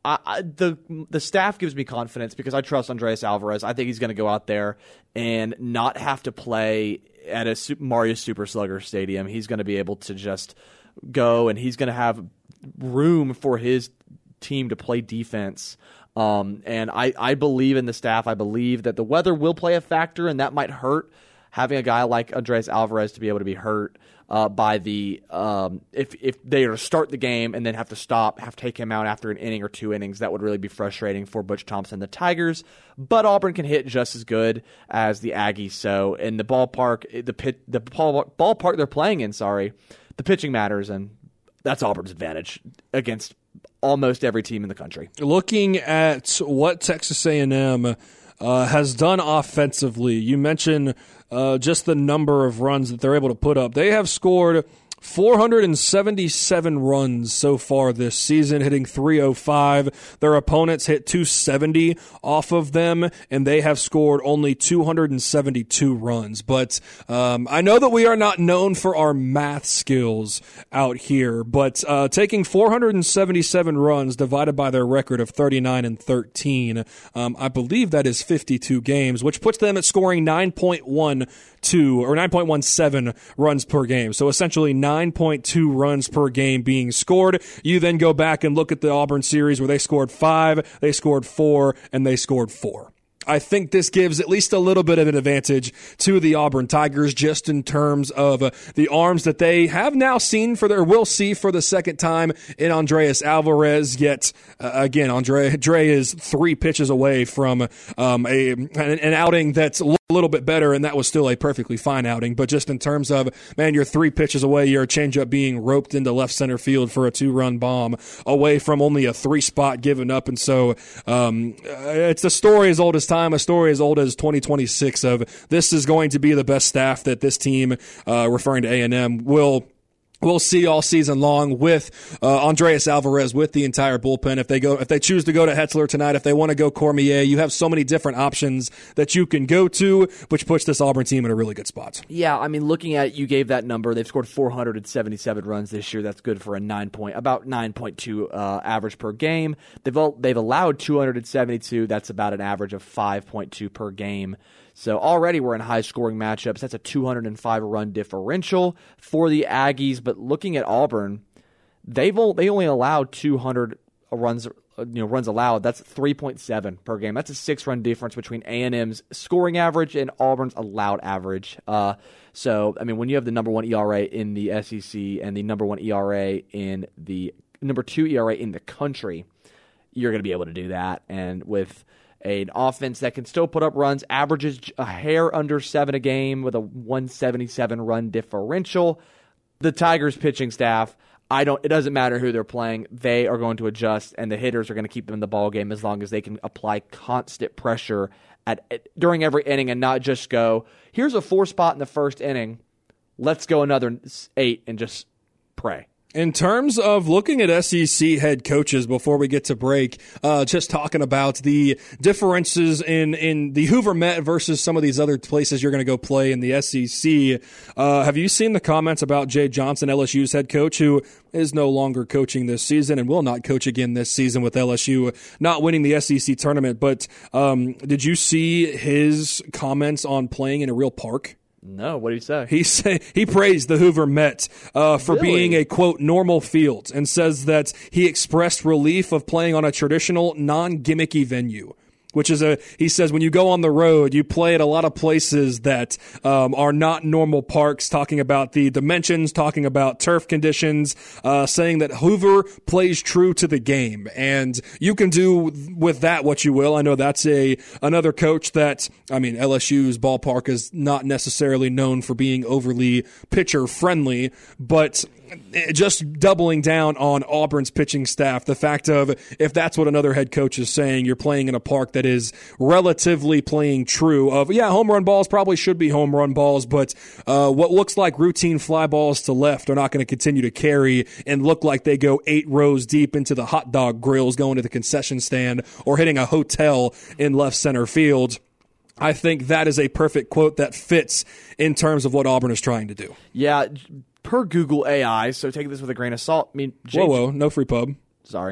I, I, the the staff gives me confidence because I trust Andreas Alvarez. I think he's going to go out there and not have to play at a Super Mario Super Slugger Stadium. He's going to be able to just go, and he's going to have room for his team to play defense. Um, and I, I believe in the staff. I believe that the weather will play a factor, and that might hurt having a guy like Andreas Alvarez to be able to be hurt uh, by the um, if if they are to start the game and then have to stop, have to take him out after an inning or two innings. That would really be frustrating for Butch Thompson, the Tigers. But Auburn can hit just as good as the Aggies. So in the ballpark, the pit, the ball, ballpark they're playing in, sorry, the pitching matters, and that's Auburn's advantage against almost every team in the country. Looking at what Texas A and M uh, has done offensively, you mentioned uh, just the number of runs that they're able to put up. They have scored four hundred seventy-seven runs so far this season, hitting three oh five. Their opponents hit two seventy off of them, and they have scored only two hundred seventy-two runs. But um, I know that we are not known for our math skills out here, but uh, taking four hundred seventy-seven runs divided by their record of thirty-nine and thirteen, um, I believe that is fifty-two games, which puts them at scoring nine point one two or nine point one seven runs per game. So essentially nine point two runs per game being scored. You then go back and look at the Auburn series where they scored five, they scored four, and they scored four. I think this gives at least a little bit of an advantage to the Auburn Tigers just in terms of uh, the arms that they have now seen for their will see for the second time in Andreas Alvarez. Yet uh, again, Andre Dre is three pitches away from um, a an, an outing that's a little bit better, and that was still a perfectly fine outing. But just in terms of, man, you're three pitches away, your changeup being roped into left center field for a two-run bomb away from only a three spot given up, and so um, it's a story as old as time, a story as old as twenty twenty-six of this is going to be the best staff that this team, uh, referring to A and M, will We'll see all season long with uh, Andreas Alvarez, with the entire bullpen. If they go, if they choose to go to Hetzler tonight, if they want to go Cormier, you have so many different options that you can go to, which puts this Auburn team in a really good spot. Yeah, I mean, looking at, you gave that number. They've scored four hundred seventy-seven runs this year. That's good for a nine point, about nine point two uh, average per game. They've all, they've allowed two hundred seventy-two. That's about an average of five point two per game. So already we're in high-scoring matchups. That's a two hundred five run differential for the Aggies. But looking at Auburn, they've all, they only allowed two hundred runs, you know, runs allowed. That's three point seven per game. That's a six-run difference between A and M's scoring average and Auburn's allowed average. Uh, so, I mean, when you have the number one E R A in the S E C and the number one E R A in the number two E R A in the country, you're going to be able to do that. And with an offense that can still put up runs, averages a hair under seven a game with a one seventy-seven run differential. The Tigers pitching staff, I don't. It doesn't matter who they're playing; they are going to adjust, and the hitters are going to keep them in the ball game as long as they can apply constant pressure at, at during every inning, and not just go, "Here's a four spot in the first inning, let's go another eight and just pray." In terms of looking at S E C head coaches before we get to break, uh, just talking about the differences in, in the Hoover Met versus some of these other places you're going to go play in the S E C. Uh, have you seen the comments about Jay Johnson, L S U's head coach, who is no longer coaching this season and will not coach again this season with L S U not winning the S E C tournament? But um, did you see his comments on playing in a real park? No, what did he say? He say, he praised the Hoover Met uh, for really? being a, quote, normal field, and says that he expressed relief of playing on a traditional, non-gimmicky venue. Which is a, he says, when you go on the road, you play at a lot of places that um, are not normal parks, talking about the dimensions, talking about turf conditions, uh, saying that Hoover plays true to the game. And you can do with that what you will. I know that's a another coach that, I mean, L S U's ballpark is not necessarily known for being overly pitcher-friendly, but just doubling down on Auburn's pitching staff, the fact of, if that's what another head coach is saying, you're playing in a park that is relatively playing true of, yeah, home run balls probably should be home run balls, but uh, what looks like routine fly balls to left are not going to continue to carry and look like they go eight rows deep into the hot dog grills going to the concession stand or hitting a hotel in left center field. I think that is a perfect quote that fits in terms of what Auburn is trying to do. Yeah, per Google A I, so take this with a grain of salt. I mean, Jay, whoa, whoa, no free pub. Sorry.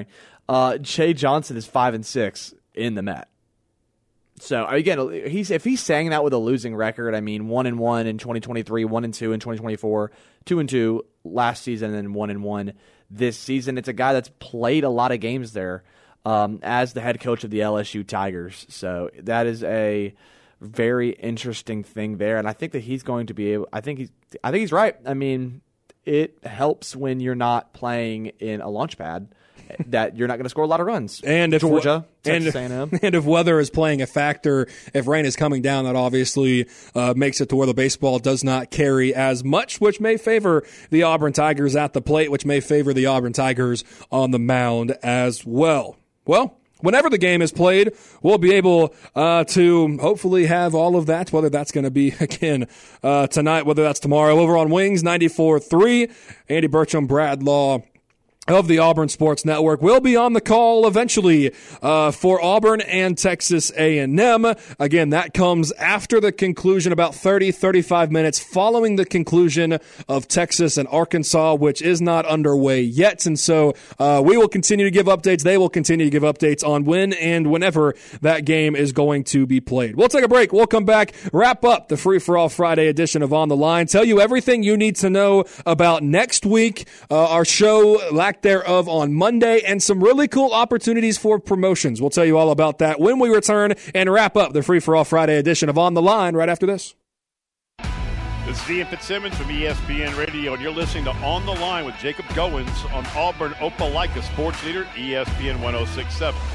Uh, Jay Johnson is five and six in the M E T. So again, he's if he's saying that with a losing record, I mean, one and one in twenty twenty-three, one and two in twenty twenty-four, two and two last season, and one and one this season. It's a guy that's played a lot of games there um, as the head coach of the L S U Tigers. So that is a very interesting thing there, and I think that he's going to be able. I think he's. I think he's right. I mean, it helps when you're not playing in a launch pad. That you're not going to score a lot of runs. And if Georgia, Texas and, A and M. and if weather is playing a factor, if rain is coming down, that obviously uh, makes it to where the baseball does not carry as much, which may favor the Auburn Tigers at the plate, which may favor the Auburn Tigers on the mound as well. Well, whenever the game is played, we'll be able uh, to hopefully have all of that, whether that's going to be, again, uh, tonight, whether that's tomorrow. Over on Wings, ninety-four three, Andy Burcham, Brad Law of the Auburn Sports Network will be on the call eventually uh, for Auburn and Texas A and M. Again, that comes after the conclusion, about thirty, thirty-five minutes following the conclusion of Texas and Arkansas, which is not underway yet. And so uh, we will continue to give updates. They will continue to give updates on when and whenever that game is going to be played. We'll take a break. We'll come back, wrap up the Free-for-All Friday edition of On the Line, tell you everything you need to know about next week, uh, our show, lack thereof, on Monday, and some really cool opportunities for promotions. We'll tell you all about that when we return and wrap up the Free-for-All Friday edition of On the Line right after this. This is Ian Fitzsimmons from E S P N Radio, and you're listening to On the Line with Jacob Goins on Auburn Opelika Sports Leader, E S P N one oh six point seven.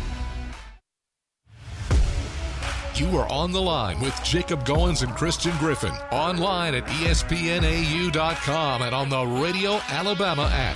You are On the Line with Jacob Goins and Christian Griffin. Online at E S P N A U dot com and on the Radio Alabama app.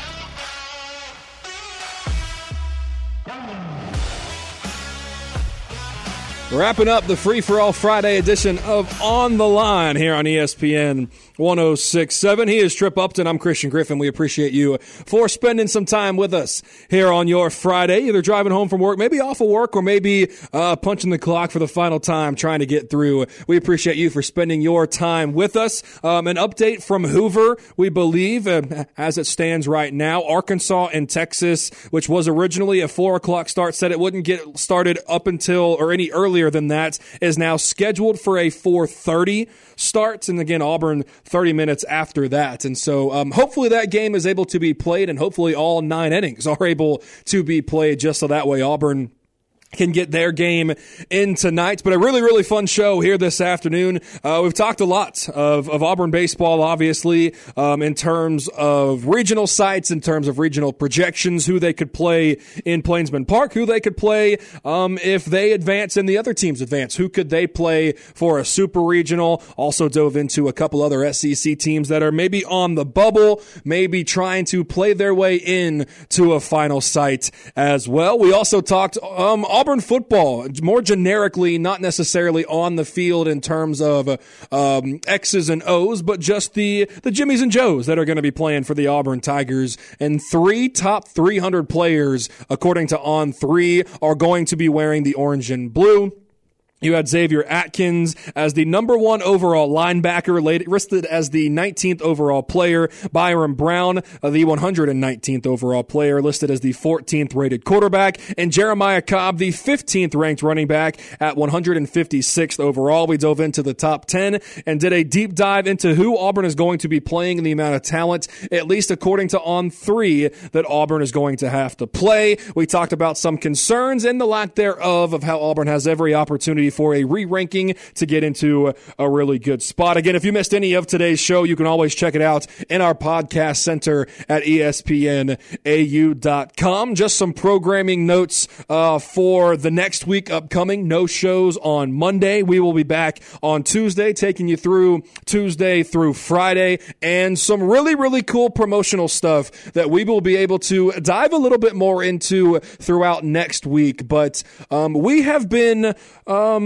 Wrapping up the Free-for-All Friday edition of On the Line here on E S P N one oh six point seven. He is Trip Upton. I'm Christian Griffin. We appreciate you for spending some time with us here on your Friday, either driving home from work, maybe off of work, or maybe uh, punching the clock for the final time trying to get through. We appreciate you for spending your time with us. Um, an update from Hoover, we believe, uh, as it stands right now, Arkansas and Texas, which was originally a four o'clock start, said it wouldn't get started up until, or any earlier than that, is now scheduled for a four thirty start. And again, Auburn thirty minutes after that. And so um, hopefully that game is able to be played, and hopefully all nine innings are able to be played, just so that way Auburn can get their game in tonight. But a really, really fun show here this afternoon. Uh, we've talked a lot of, of Auburn baseball, obviously, um, in terms of regional sites, in terms of regional projections, who they could play in Plainsman Park, who they could play um, if they advance and the other teams advance, who could they play for a super regional. Also dove into a couple other S E C teams that are maybe on the bubble, maybe trying to play their way in to a final site as well. We also talked um, Auburn football, more generically, not necessarily on the field in terms of um, X's and O's, but just the, the Jimmies and Joes that are going to be playing for the Auburn Tigers. And three top three hundred players, according to On three, are going to be wearing the orange and blue. You had Xavier Atkins as the number one overall linebacker, listed as the nineteenth overall player. Byron Brown, uh, the one hundred nineteenth overall player, listed as the fourteenth rated quarterback. And Jeremiah Cobb, the fifteenth ranked running back at one hundred fifty-sixth overall. We dove into the top ten and did a deep dive into who Auburn is going to be playing and the amount of talent, at least according to On three, that Auburn is going to have to play. We talked about some concerns and the lack thereof of how Auburn has every opportunity for a re-ranking to get into a really good spot. Again, if you missed any of today's show, you can always check it out in our podcast center at E S P N A U dot com. Just some programming notes uh, for the next week upcoming. No shows on Monday. We will be back on Tuesday, taking you through Tuesday through Friday, and some really, really cool promotional stuff that we will be able to dive a little bit more into throughout next week. But um, we have been... Um,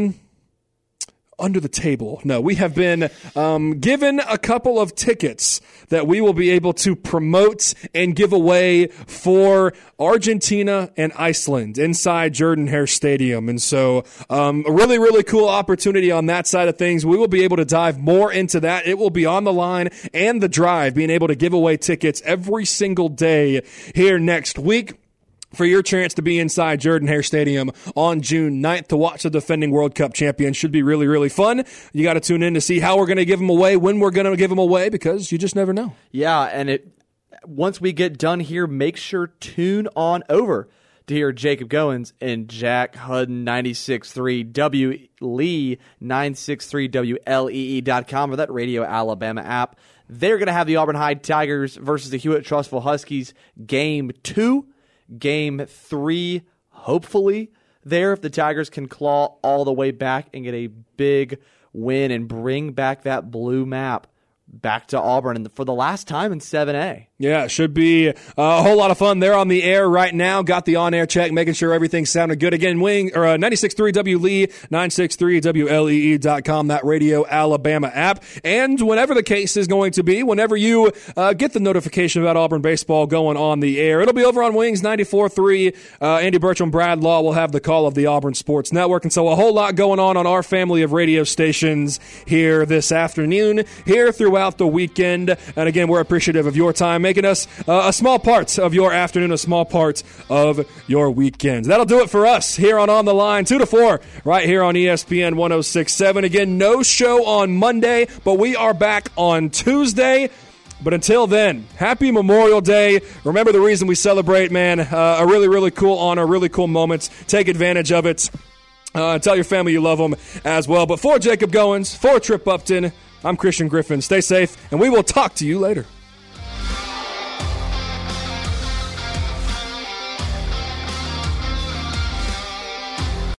under the table. No, we have been um, given a couple of tickets that we will be able to promote and give away for Argentina and Iceland inside Jordan-Hare Stadium. And so um, a really, really cool opportunity on that side of things. We will be able to dive more into that. It will be On the Line and The Drive, being able to give away tickets every single day here next week. for your chance to be inside Jordan-Hare Stadium on June ninth to watch the defending World Cup champions. Should be really, really fun. You got to tune in to see how we're going to give them away, when we're going to give them away, because you just never know. Yeah, and it once we get done here, make sure tune on over to hear Jacob Goins and Jack Hudden, ninety-six point three W Lee, nine sixty-three W L E E dot com, or that Radio Alabama app. They're going to have the Auburn High Tigers versus the Hewitt-Trussville Huskies game two. Game three, hopefully, there, if the Tigers can claw all the way back and get a big win and bring back that blue map back to Auburn and for the last time in seven A. Yeah, it should be a whole lot of fun. They're on the air right now. Got the on-air check, making sure everything sounded good. Again, wing or uh, ninety-six point three W Lee, nine sixty-three W L E E dot com, that Radio Alabama app. And whenever the case is going to be, whenever you uh, get the notification about Auburn baseball going on the air, it'll be over on Wings ninety-four point three. Uh, Andy Bertram, Brad Law will have the call of the Auburn Sports Network. And so a whole lot going on on our family of radio stations here this afternoon, here throughout the weekend. And again, we're appreciative of your time, making us uh, a small part of your afternoon, a small part of your weekend. That'll do it for us here on On the Line, two to four, right here on E S P N one oh six point seven. Again, no show on Monday, but we are back on Tuesday. But until then, happy Memorial Day. Remember the reason we celebrate, man. Uh, a really, really cool honor, really cool moments. Take advantage of it. Uh, tell your family you love them as well. But for Jacob Goins, for Trip Upton, I'm Christian Griffin. Stay safe, and we will talk to you later.